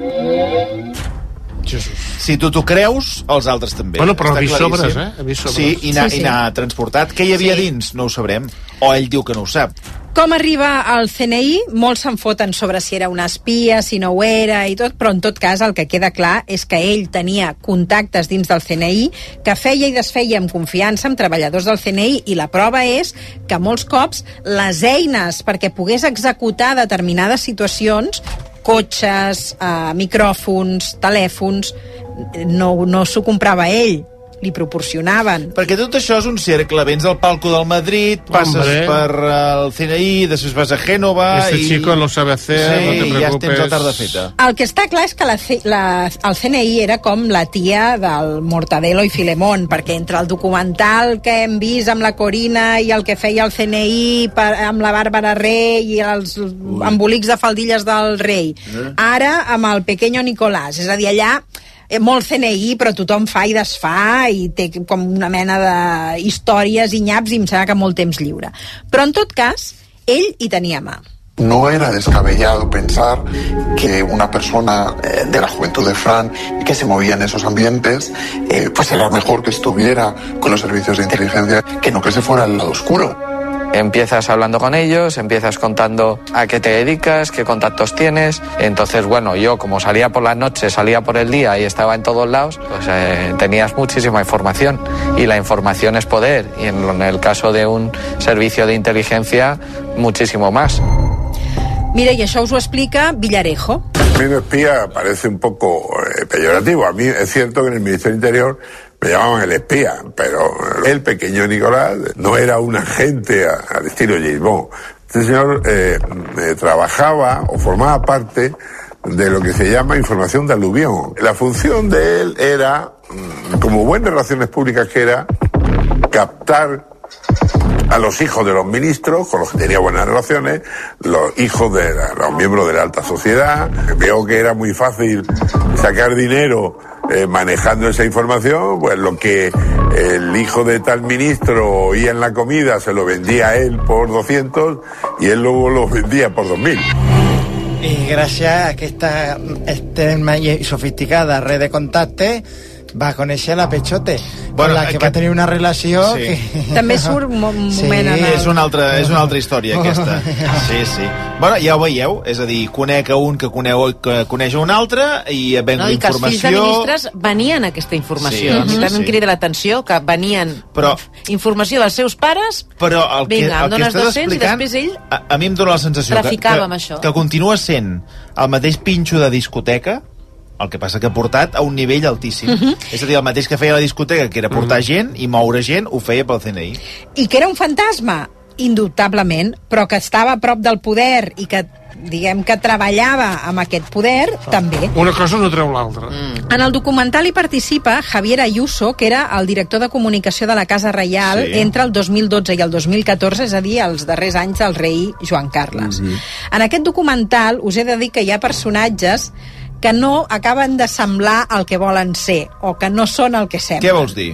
Si tu t'ho creus, els altres també. Bueno, però Està ha vist claríssim. sobres, eh? Ha vist sobres. Sí, i n'ha Sí, sí. sí, sí. transportat. Què hi havia Sí. dins? No ho sabrem. O ell diu que no ho sap. Com arriba al C N I? Molts se'n foten sobre si era una espia, si no ho era i tot, però en tot cas el que queda clar és que ell tenia contactes dins del C N I, que feia i desfeia amb confiança amb treballadors del C N I, i la prova és que molts cops les eines perquè pogués executar determinades situacions, cotxes, eh, micròfons, telèfons, no, no s'ho comprava ell, li proporcionaven. Perquè tot això és un cercle. Vens al palco del Madrid, passes Hombre. per el C N I, després vas a Génova... Este i... chico lo sabe hacer, sí, no te i ja preocupes. tens la tarda feta. El que està clar és que la, C- la, el C N I era com la tia del Mortadelo i Filemón, perquè entre el documental que hem vist amb la Corina i el que feia el C N I per, amb la Bàrbara Rey i els Ui. embolics de faldilles del rei, Eh? ara amb el Pequeño Nicolás, és a dir, allà eh, molt C N I, però tothom fa i desfà i té com una mena de històries i nyaps i em sembla que molt temps lliure. Però en tot cas, ell hi tenia mà. No era descabellado pensar que una persona eh, de la juventud de Fran y que se movía en esos ambientes, eh, pues era mejor que estuviera con los servicios de inteligencia que no que se fuera al lado oscuro. Empiezas hablando con ellos, empiezas contando a qué te dedicas, qué contactos tienes. Entonces, bueno, yo como salía por las noches, salía por el día y estaba en todos lados, pues eh, tenías muchísima información. Y la información es poder. Y en, en el caso de un servicio de inteligencia, muchísimo más. Mira, i això us ho explica Villarejo. El término espía parece un poco eh, peyorativo. A mí es cierto que en el Ministerio del Interior me llamaban el espía, pero el pequeño Nicolás no era un agente a, al estilo James Bond. Este señor eh, eh, trabajaba o formaba parte de lo que se llama información de aluvión. La función de él era, como buen relaciones públicas que era, captar a los hijos de los ministros, con los que tenía buenas relaciones, los hijos de la, los miembros de la alta sociedad. Veo que era muy fácil sacar dinero eh, manejando esa información, pues lo que el hijo de tal ministro oía en la comida se lo vendía a él por doscientos y él luego lo vendía por dos mil. I gràcies a aquesta extrema i sofisticada red de contactes va conèixer la Pechote, bueno, amb la que, que va tenir una relació sí. que... També surt un moment sí, en el... és una altra, és una altra història aquesta. Sí, sí. Bueno, ja ho veieu, és a dir, conec a un que, coneu, que coneix a un altre i venc no, informació... I que els fills de ministres venien aquesta informació. Sí, a mi sí, també sí. em crida l'atenció que venien però, informació dels seus pares, però el que, vinga, el em dones que dos-cents i després ell a, a mi em dóna la sensació que, que, que continua sent el mateix pinxo de discoteca, el que passa que ha portat a un nivell altíssim. Uh-huh. És a dir, el mateix que feia la discoteca, que era portar uh-huh. gent i moure gent, ho feia pel C N I. I que era un fantasma, indubtablement, però que estava a prop del poder i que, diguem que treballava amb aquest poder, ah. també. Una cosa no treu l'altra. Mm. En el documental hi participa Javier Ayuso, que era el director de comunicació de la Casa Reial sí. entre el dos mil dotze i el dos mil catorze, és a dir, els darrers anys del rei Joan Carles. Mm-hmm. En aquest documental us he de dir que hi ha personatges que no acaben de semblar el que volen ser, o que no són el que semblen. Què vols dir?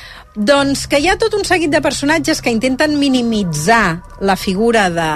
Doncs que hi ha tot un seguit de personatges que intenten minimitzar la figura de,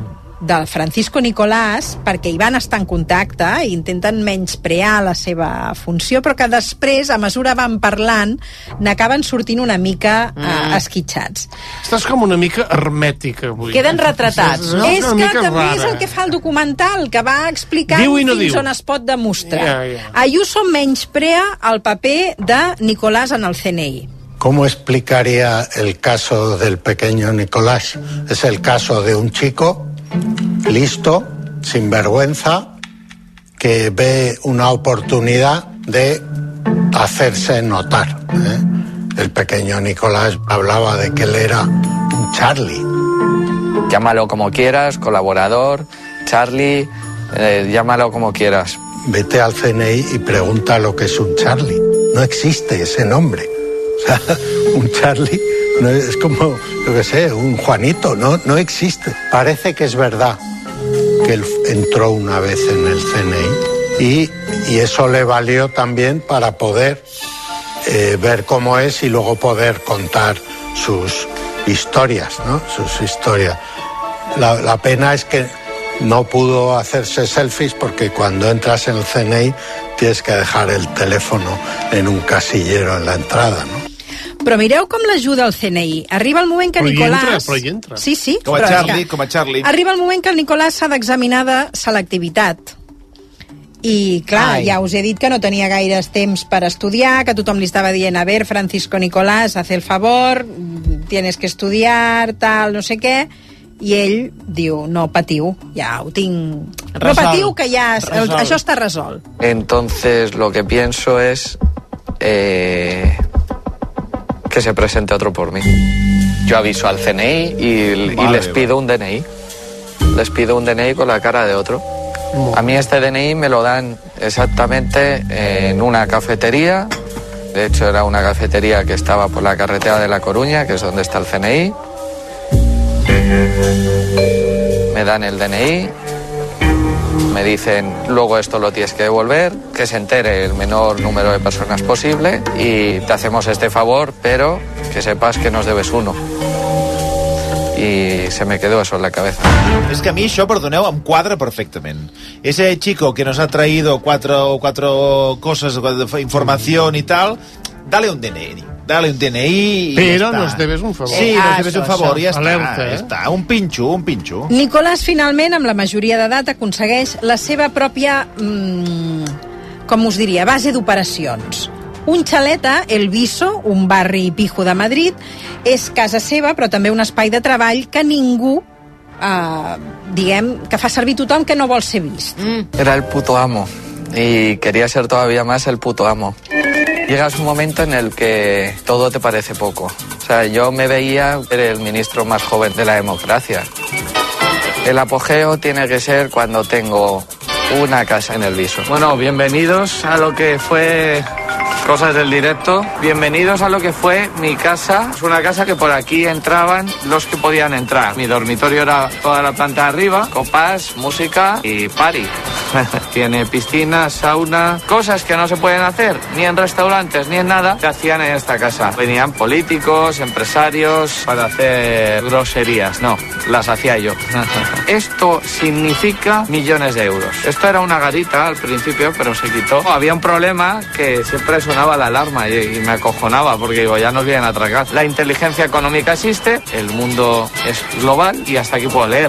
del Francisco Nicolás perquè hi van estar en contacte i intenten menysprear la seva funció, però que després, a mesura van parlant, n'acaben sortint una mica mm. uh, esquitxats. Estàs com una mica hermètica avui. Queden retratats. És, és, és que també rara. És el que fa el documental, que va explicant no fins diu. on es pot demostrar. Yeah, yeah. Ayuso menysprea el paper de Nicolás en el C N I. ¿Cómo explicaría el caso del pequeño Nicolás? Es el caso de un chico listo, sin vergüenza, que ve una oportunidad de hacerse notar, ¿eh? El pequeño Nicolás hablaba de que él era un Charlie. Llámalo como quieras, colaborador, Charlie, eh, llámalo como quieras. Vete al C N I y pregunta lo que es un Charlie. No existe ese nombre. O sea, un Charlie no es como, yo qué sé, un Juanito, no, no existe. Parece que es verdad que él entró una vez en el C N I y, y eso le valió también para poder eh, ver cómo es y luego poder contar sus historias, ¿no? Sus historias. La, la pena es que no pudo hacerse selfies porque cuando entras en el C N I tienes que dejar el teléfono en un casillero en la entrada, ¿no? Però mireu com l'ajuda el C N I. Arriba el moment que però Nicolás... Hi entra, però hi entra. Sí, sí. Com a Charlie, com a Charlie. Arriba el moment que el Nicolás s'ha d'examinar de selectivitat. I, clar, Ai. ja us he dit que no tenia gaires temps per estudiar, que tothom li estava dient, a ver, Francisco Nicolás, haz el favor, tienes que estudiar, tal, no sé què, i ell diu, no patiu, ja ho tinc... Resol. No patiu, que ja el, això està resolt. Entonces, lo que pienso es... Eh... que se presente otro por mí. Yo aviso al C N I y, vale, y les pido un D N I. Les pido un D N I con la cara de otro. A mí este D N I me lo dan exactamente en una cafetería. De hecho, era una cafetería que estaba por la carretera de La Coruña, que es donde está el C N I. Me dan el D N I. Me dicen, luego esto lo tienes que devolver, que se entere el menor número de personas posible y te hacemos este favor, pero que sepas que nos debes uno. Y se me quedó eso en la cabeza. És que a mi això, perdoneu, em quadra perfectament. Ese chico que nos ha traído cuatro, cuatro cosas, información y tal, dale un D N I. Dale un D N I y Pero ya nos debes un favor. Sí, ah, nos debes això, un favor, ja està, Alerta, eh? ja està. Un pinxo, un pinxo. Nicolás, finalment, amb la majoria d'edat, aconsegueix la seva pròpia, mmm, com us diria, base d'operacions. Un xalet a El Viso, un barri pijo de Madrid, és casa seva, però també un espai de treball que ningú, eh, diguem, que fa servir tothom que no vol ser vist. Mm. Era el puto amo, y quería ser todavía más el puto amo. I llegas un momento en el que todo te parece poco. O sea, yo me veía el ministro más joven de la democracia. El apogeo tiene que ser cuando tengo una casa en el Viso. Bueno, bienvenidos a lo que fue Cosas del Directo. Bienvenidos a lo que fue mi casa. Es una casa que por aquí entraban los que podían entrar. Mi dormitorio era toda la planta de arriba, copas, música y party. Tiene piscina, sauna, cosas que no se pueden hacer ni en restaurantes ni en nada, se hacían en esta casa. Venían políticos, empresarios para hacer groserías. No, las hacía yo. Esto significa millones de euros. Esto era una garita al principio, pero se quitó. Había un problema que siempre sonaba la alarma y, y me acojonaba porque digo, ya nos vienen a atracar. La inteligencia económica existe, el mundo es global y hasta aquí puedo leer.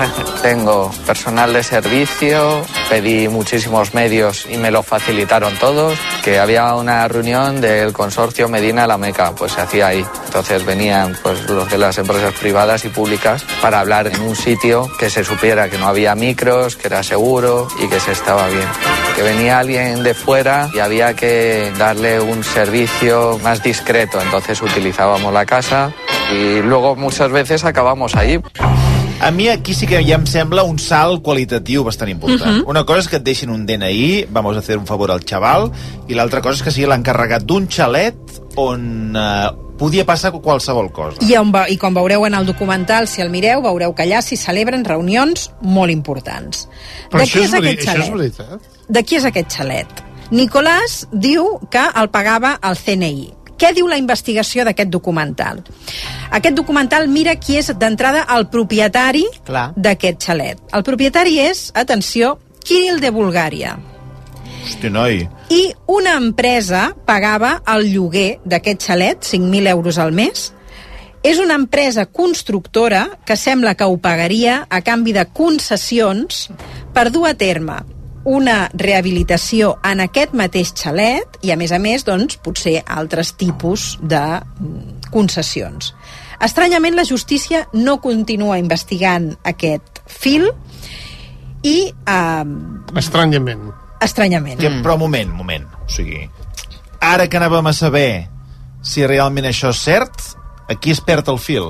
Tengo personal de servicio, pedí muchísimos medios y me lo facilitaron todos, que había una reunión del consorcio Medina-La Meca, pues se hacía ahí. Entonces venían pues los de las empresas privadas y públicas para hablar en un sitio que se supiera que no había micros, que era seguro y que se estaba bien. Que venía alguien de fuera y había que darle un servicio más discreto, entonces utilizábamos la casa y luego muchas veces acabamos allí. A mi aquí sí que ja em sembla un salt qualitatiu bastant important. Uh-huh. Una cosa és que et deixin un D N I, vamos a hacer un favor al xaval, i l'altra cosa és que sigui l'encarregat d'un xalet on eh, podia passar qualsevol cosa. I, on va, I com veureu en el documental, si el mireu, veureu que allà s'hi celebren reunions molt importants. Però de això qui és, és, aquest això és xalet? veritat? De qui és aquest xalet? Nicolàs diu que el pagava el C N I. Què diu la investigació d'aquest documental? Aquest documental mira qui és d'entrada el propietari d'aquest xalet. El propietari és, atenció, Kirill de Bulgària. Hosti, noi. I una empresa pagava el lloguer d'aquest xalet, cinc mil euros al mes. És una empresa constructora que sembla que ho pagaria a canvi de concessions per dur a terme una rehabilitació en aquest mateix xalet i, a més a més, doncs, potser altres tipus de concessions. Estranyament, la justícia no continua investigant aquest fil i... Eh, estranyament. Estranyament. Que, però, moment, moment. O sigui, ara que anàvem a saber si realment això és cert, aquí es perd el fil.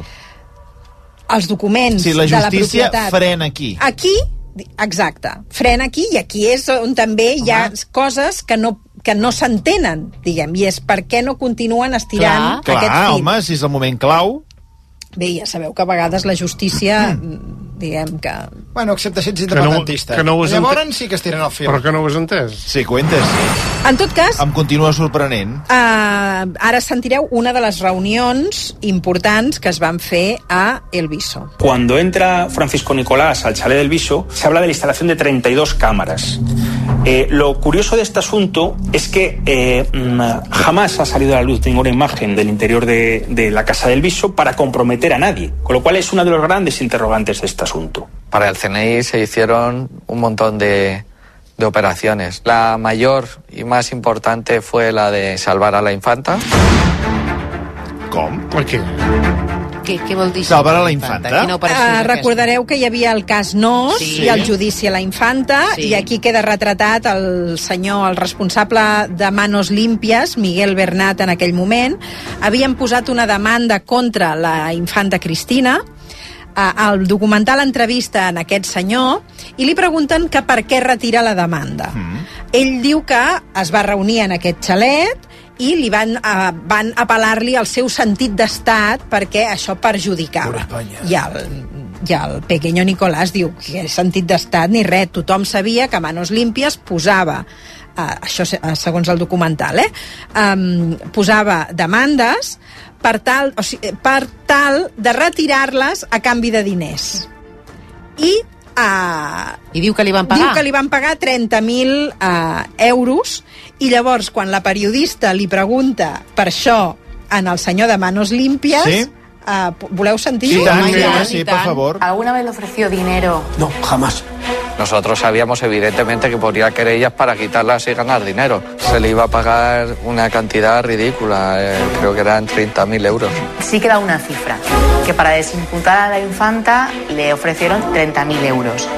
Els documents si la de la justícia propietat... frena aquí. Aquí... Exacte, frena aquí i aquí és on també hi ha Home. coses que no, que no s'entenen, diguem, i és per què no continuen estirant clar, aquest clar, fil. Home, si és el moment clau... Bé, ja sabeu que a vegades la justícia, mm. diguem que... Bueno, excepte si ets independentista. Que no, que no Llavors ente... sí que estiren el fil. Però que no ho has entès. Sí, cuentes. En tot cas... Em continua sorprenent. Uh, ara sentireu una de les reunions importants que es van fer a El Viso. Cuando entra Francisco Nicolás al chalet del Viso, se habla de la instalación de treinta y dos cámaras. Eh, lo curioso de este asunto es que eh, jamás ha salido a la luz ninguna imagen del interior de, de la casa del Viso para comprometer a nadie, con lo cual es uno de los grandes interrogantes de este asunto. Para el C N I se hicieron un montón de, de operaciones. La mayor y más importante fue la de salvar a la infanta. Com? Per què? Què, què vol dir? Salvar a la infanta? Uh, recordareu que hi havia el cas Nos sí. i el judici a la infanta, sí. I aquí queda retratat el senyor, el responsable de Manos Limpias, Miguel Bernat, en aquell moment. Havien posat una demanda contra la infanta Cristina. El documental entrevista en aquest senyor i li pregunten que per què retira la demanda. Mm. Ell diu que es va reunir en aquest xalet i li van, uh, van apel·lar-li el seu sentit d'estat perquè això perjudicava. I el, i el pequeño Nicolás diu que sentit d'estat ni res, tothom sabia que Manos Limpias posava, uh, això segons el documental, eh? um, posava demandes per tal, o sigui, per tal de retirar-les a canvi de diners. I uh, I diu que li van pagar? Diu que li van pagar trenta mil uh, euros i llavors quan la periodista li pregunta per això en el senyor de Manos Limpias, sí. uh, voleu sentir? Sí, tant, sí, sí, por favor. ¿Alguna vez le ofreció dinero? No, jamás. Nosotros sabíamos evidentemente que ponía querellas para quitarlas y ganar dinero. Se le iba a pagar una cantidad ridícula, eh, creo que eran treinta mil euros. Sí que da una cifra, que para desimputar a la infanta le ofrecieron treinta mil euros.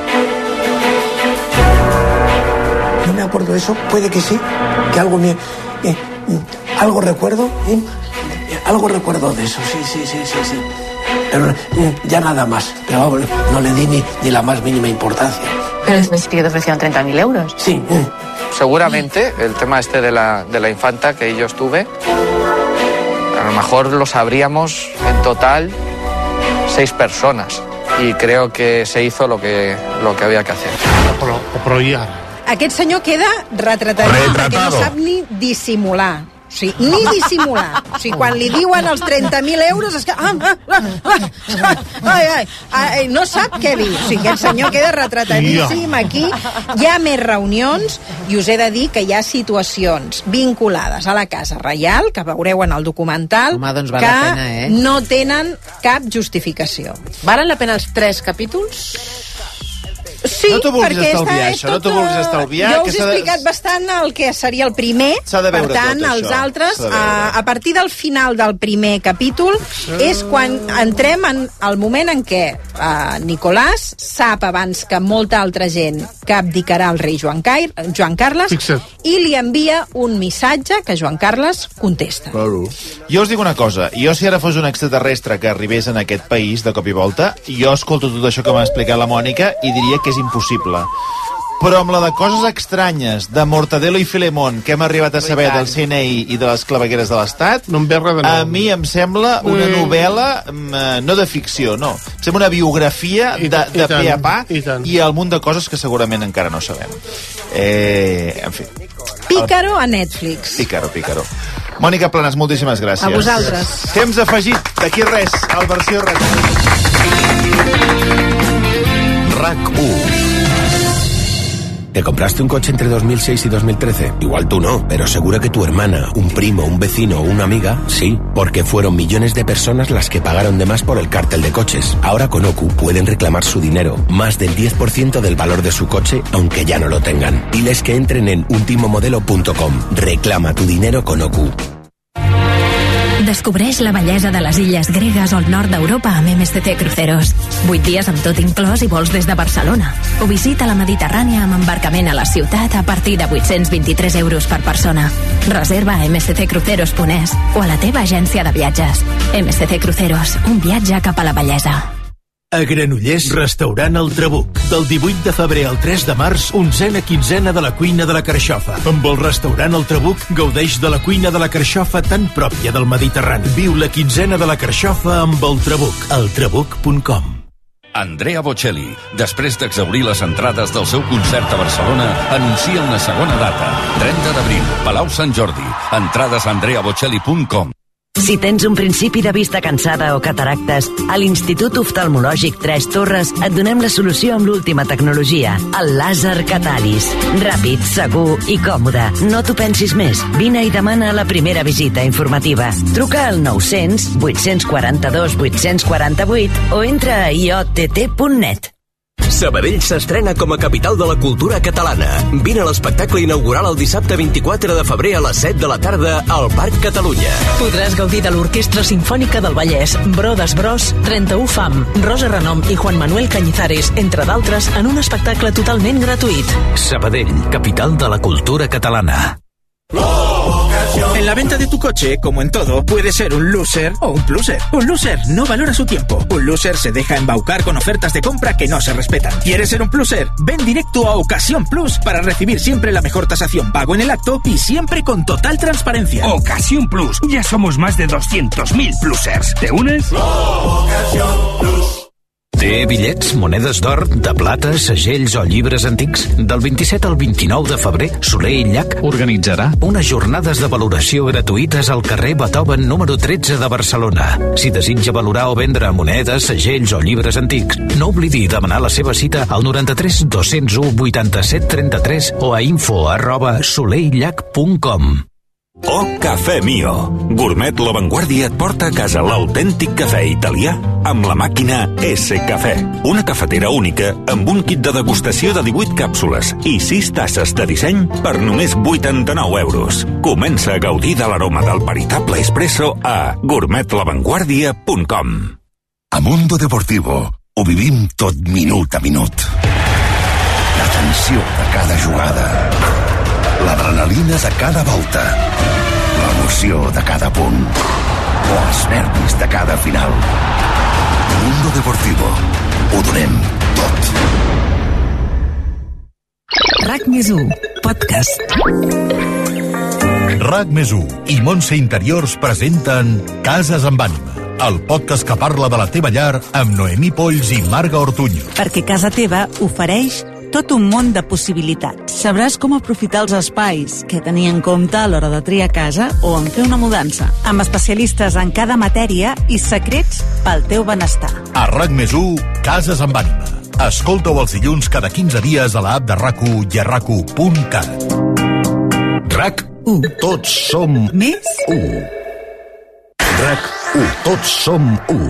No me acuerdo de eso, puede que sí, que algo me, me, algo recuerdo, ¿eh? Algo recuerdo de eso, sí, sí, sí, sí, sí. Pero eh, ya nada más. Pero vamos, no le di ni, ni la más mínima importancia. Pero es que te ofrecieron treinta mil euros. Sí. Eh. Seguramente el tema este de la, de la infanta que yo estuve, a lo mejor lo sabríamos en total seis personas. Y creo que se hizo lo que, lo que había que hacer. Però, però ja... Aquest senyor queda retratat perquè no sap ni dissimular. O sigui, ni dissimular. O sigui, quan li diuen els trenta mil euros és que... Ah, ah, ah, ah, ai, ai, ai, no sap què dir. O sigui, aquest senyor queda retratadíssim aquí. Hi ha més reunions i us he de dir que hi ha situacions vinculades a la Casa Reial, que veureu en el documental, Home, doncs val que la pena, eh? no tenen cap justificació. Valen la pena els tres capítols? Sí, no t'ho vulguis perquè estalviar, està, això, no t'ho vulguis estalviar. Jo que us he s'ha de- explicat bastant el que seria el primer, S'ha de per veure tant, tot, els això. altres, S'ha de veure. a, a partir del final del primer capítol, és quan entrem en el moment en què uh, Nicolàs sap abans que molta altra gent que abdicarà el rei Joan, Cair, Joan Carles Fixa't. i li envia un missatge que Joan Carles contesta. Claro. Jo us dic una cosa, jo si ara fos un extraterrestre que arribés en aquest país de cop i volta, jo escolto tot això que m'ha explicat la Mònica i diria que és impossible. Però amb la de coses estranyes, de Mortadelo i Filemón, que hem arribat a saber del C N I i de les clavegueres de l'Estat, no em ve res de nou. a mi em sembla una Mm. novel·la, mm, no de ficció, no. Em sembla una biografia I de, tant, de i tant, pe a pa i tant. i el munt de coses que segurament encara no sabem. Eh, en fi. Pícaro a Netflix. Pícaro, pícaro. Mònica Planas, moltíssimes gràcies. A vosaltres. Temps afegit, d'aquí res, al versió RAC RAC u. ¿Te compraste un coche entre dos mil seis y dos mil trece? Igual tú no, pero seguro que tu hermana, un primo, un vecino o una amiga, sí, porque fueron millones de personas las que pagaron de más por el cártel de coches. Ahora con Ocu pueden reclamar su dinero, más del diez por ciento del valor de su coche, aunque ya no lo tengan. Diles que entren en ultimomodelo punto com. Reclama tu dinero con Ocu. Descobreix la bellesa de les illes gregues o el nord d'Europa amb M S C Cruceros. vuit dies amb tot inclòs i vols des de Barcelona. O visita la Mediterrània amb embarcament a la ciutat a partir de vuit-cents vint-i-tres euros per persona. Reserva a m s c cruceros punt es o a la teva agència de viatges. M S C Cruceros, un viatge cap a la bellesa. A Granollers, restaurant El Trabuc. Del divuit de febrer al tres de març, onzena quinzena de la cuina de la carxofa. Amb el restaurant El Trabuc, gaudeix de la cuina de la carxofa tan pròpia del Mediterrani. Viu la quinzena de la carxofa amb El Trabuc. el trabuc punt com. Andrea Bocelli, després d'exhaurir les entrades del seu concert a Barcelona, anuncia una segona data. trenta d'abril, Palau Sant Jordi. Entrades a andrea bocelli punt com. Si tens un principi de vista cansada o cataractes, a l'Institut Oftalmològic Tres Torres et donem la solució amb l'última tecnologia, el làser Catalis. Ràpid, segur i còmode. No t'ho pensis més. Vine i demana la primera visita informativa. Truca al nou-cents, vuit-cents quaranta-dos, vuit-cents quaranta-vuit o entra a i o t t punt net. Sabadell s'estrena com a capital de la cultura catalana. Vine a l'espectacle inaugural el dissabte vint-i-quatre de febrer a les set de la tarda al Parc Catalunya. Podràs gaudir de l'Orquestra Simfònica del Vallès, Brodes Bros, trenta-u Fam, Rosa Renom i Juan Manuel Cañizares, entre d'altres, en un espectacle totalment gratuït. Sabadell, capital de la cultura catalana. En la venta de tu coche, como en todo, puede ser un loser o un pluser. Un loser no valora su tiempo. Un loser se deja embaucar con ofertas de compra que no se respetan. ¿Quieres ser un pluser? Ven directo a Ocasión Plus para recibir siempre la mejor tasación pago en el acto y siempre con total transparencia. Ocasión Plus. Ya somos más de doscientos mil plusers. ¿Te unes? Ocasión Plus. Té bitllets, monedes d'or, de plata, segells o llibres antics? Del vint-i-set al vint-i-nou de febrer, Soler i Llach organitzarà unes jornades de valoració gratuïtes al carrer Beethoven número tretze de Barcelona. Si desitja valorar o vendre monedes, segells o llibres antics, no oblidi demanar la seva cita al noranta-tres dos-cents u vuitanta-set trenta-tres o a info arroba soleillach punt com. Oh, Cafè Mio. Gourmet La Vanguardia et porta a casa l'autèntic cafè italià amb la màquina S Cafè. Una cafetera única amb un kit de degustació de divuit càpsules i sis tasses de disseny per només vuitanta-nou euros. Comença a gaudir de l'aroma del veritable espresso a gourmet la vanguardia punt com. A Mundo Deportivo ho vivim tot minut a minut. La tensió de cada jugada, l'adrenalina de cada volta, l'emoció de cada punt, els nervis de cada final. Mundo Deportivo. Ho donem tot. RAC més u, podcast. RAC més u i Montse Interiors presenten Cases amb ànima, el podcast que parla de la teva llar amb Noemí Polls i Marga Ortuño. Perquè casa teva ofereix tot un món de possibilitats. Sabràs com aprofitar els espais, què tenir en compte a l'hora de triar casa o en fer una mudança. Amb especialistes en cada matèria i secrets pel teu benestar. A RAC més u, Cases amb ànima. Escolta-ho els dilluns cada quinze dies a l'app de RAC u i a rac u punt cat. RAC u. Tots som més u. RAC u. Tots som u.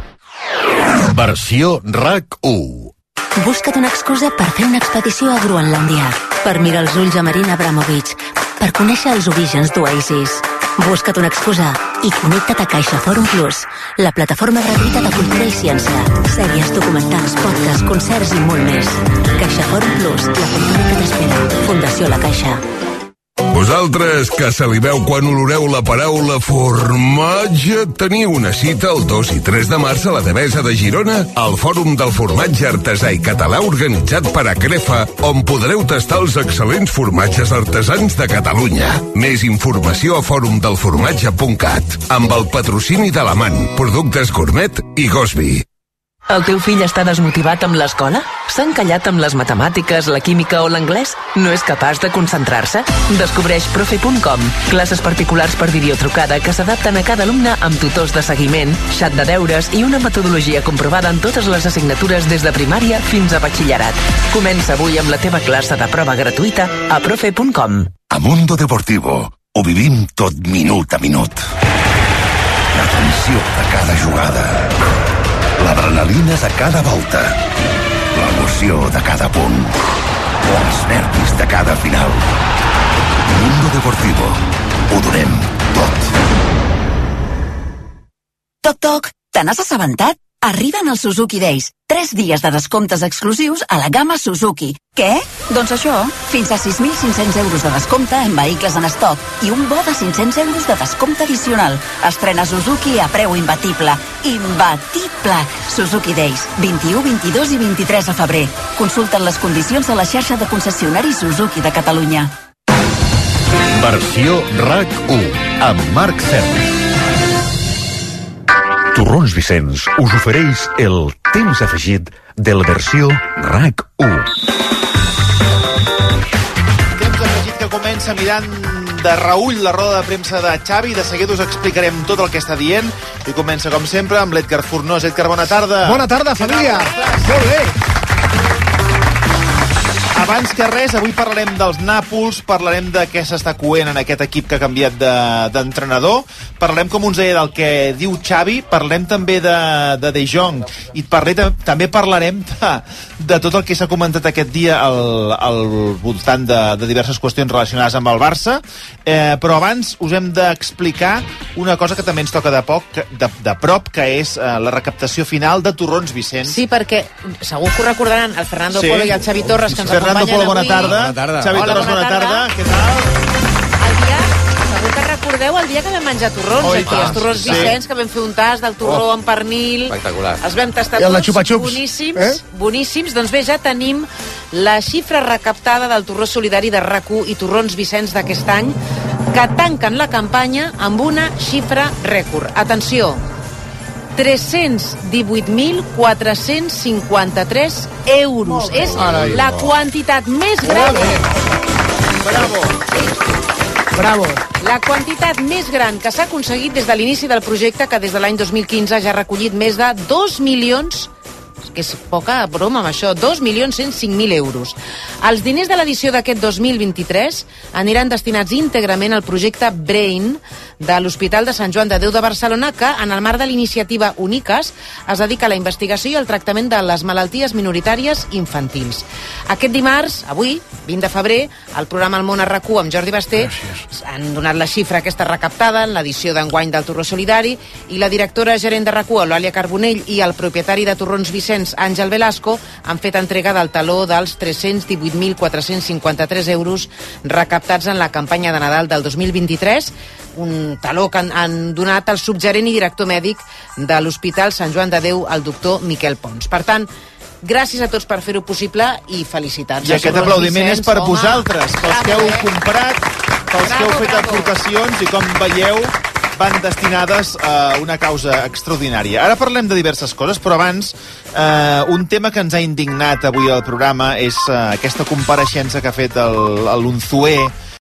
Versió RAC u. Busca't una excusa per fer una expedició a Groenlàndia, per mirar els ulls a Marina Abramovic, per conèixer els orígens d'Oasis. Busca't una excusa i connecta't a CaixaForum Plus, la plataforma gratuïta de cultura i ciència. Sèries, documentals, podcasts, concerts i molt més. CaixaForum Plus, la cultura que t'espera. Fundació La Caixa. Vosaltres, que saliveu quan oloreu la paraula formatge, teniu una cita el dos i tres de març a la Devesa de Girona, al Fòrum del Formatge Artesà i Català organitzat per Acrefa, on podreu tastar els excel·lents formatges artesans de Catalunya. Més informació a fòrum del formatge punt cat, amb el patrocini de l'Amant, Productes Gourmet i Gosby. El teu fill està desmotivat amb l'escola? S'ha encallat amb les matemàtiques, la química o l'anglès? No és capaç de concentrar-se? Descobreix profe punt com, classes particulars per videotrucada que s'adapten a cada alumne amb tutors de seguiment, xat de deures i una metodologia comprovada en totes les assignatures des de primària fins a batxillerat. Comença avui amb la teva classe de prova gratuïta a profe punt com. A Mundo Deportivo ho vivim tot minut a minut. La tensió de cada jugada, l'adrenalina de cada volta, l'emoció de cada punt, els nervis de cada final. Mundo Deportivo. Ho donem tot. Toc, toc, te n'has assabentat? Arriben els Suzuki Days. Tres dies de descomptes exclusius a la gamma Suzuki. Què? Doncs això, fins a sis mil cinc-cents euros de descompte en vehicles en estoc i un bo de cinc-cents euros de descompte addicional. Estrena Suzuki a preu imbatible. Imbatible! Suzuki Days, vint-i-u, vint-i-dos i vint-i-tres de febrer. Consulta'n les condicions a la xarxa de concessionaris Suzuki de Catalunya. Versió RAC u, amb Marc Serra. Torrons Vicenç us ofereix el temps afegit de la versió RAC u. Temps afegit que comença mirant de reüll la roda de premsa de Xavi. De seguida us explicarem tot el que està dient. I comença, com sempre, amb l'Edgar Fornós. Edgar, bona tarda. Bona tarda, família. Molt bé. Abans que res, avui parlarem dels Nàpols, parlarem de què s'està coent en aquest equip que ha canviat d'entrenador, de, parlarem, com us deia, del que diu Xavi, parlarem també de, de De Jong, i parlé, també parlarem de, de tot el que s'ha comentat aquest dia al, al voltant de, de diverses qüestions relacionades amb el Barça, eh, però abans us hem d'explicar una cosa que també ens toca de, poc, de, de prop, que és eh, la recaptació final de Torrons Vicenç. Sí, perquè segur que ho recordaran el Fernando sí. Polo i el Xavi Torres, que ens Fernando Polo, bona tarda. Bona tarda. Xavi Hola, Torres, bona, bona tarda. tarda. Què tal? El dia, segur que recordeu el dia que vam menjar torrons, oh, aquí, els torrons sí. Vicenç, que vam fer un tas del torró oh. amb pernil. Espectacular. Els vam tastar I tots, xupa-xups. boníssims, eh? boníssims. Doncs bé, ja tenim la xifra recaptada del torró solidari de RAC u i torrons Vicenç d'aquest any, que tanquen la campanya amb una xifra rècord. Atenció, tres-cents divuit mil quatre-cents cinquanta-tres euros. És Carai, la quantitat més gran. Bravo. Bravo. La quantitat més gran que s'ha aconseguit des de l'inici del projecte, que des de l'any dos mil quinze ja ha recollit més de dos milions, que és poca broma amb això, dos milions cent cinc mil euros. Els diners de l'edició d'aquest dos mil vint-i-tres aniran destinats íntegrament al projecte Brain de l'Hospital de Sant Joan de Déu de Barcelona, que, en el marc de l'iniciativa UNICAS, es dedica a la investigació i al tractament de les malalties minoritàries infantils. Aquest dimarts, avui, vint de febrer, al programa El Món a RAC u amb Jordi Basté Gràcies. Han donat la xifra aquesta recaptada en l'edició d'enguany del Torró Solidari, i la directora gerent de RAC u, Eulàlia Carbonell, i el propietari de Torrons Vicenç, Vicenç Àngel Velasco han fet entrega del taló dels tres-cents divuit mil quatre-cents cinquanta-tres euros recaptats en la campanya de Nadal del dos mil vint-i-tres, un taló que han, han donat el subgerent i director mèdic de l'Hospital Sant Joan de Déu, el doctor Miquel Pons. Per tant, gràcies a tots per fer-ho possible i felicitats. I aquest aplaudiment és per vosaltres, pels que heu comprat, pels que heu fet aportacions i, com veieu, van destinades a una causa extraordinària. Ara parlem de diverses coses, però abans eh, un tema que ens ha indignat avui al programa és eh, aquesta compareixença que ha fet l'Unzué,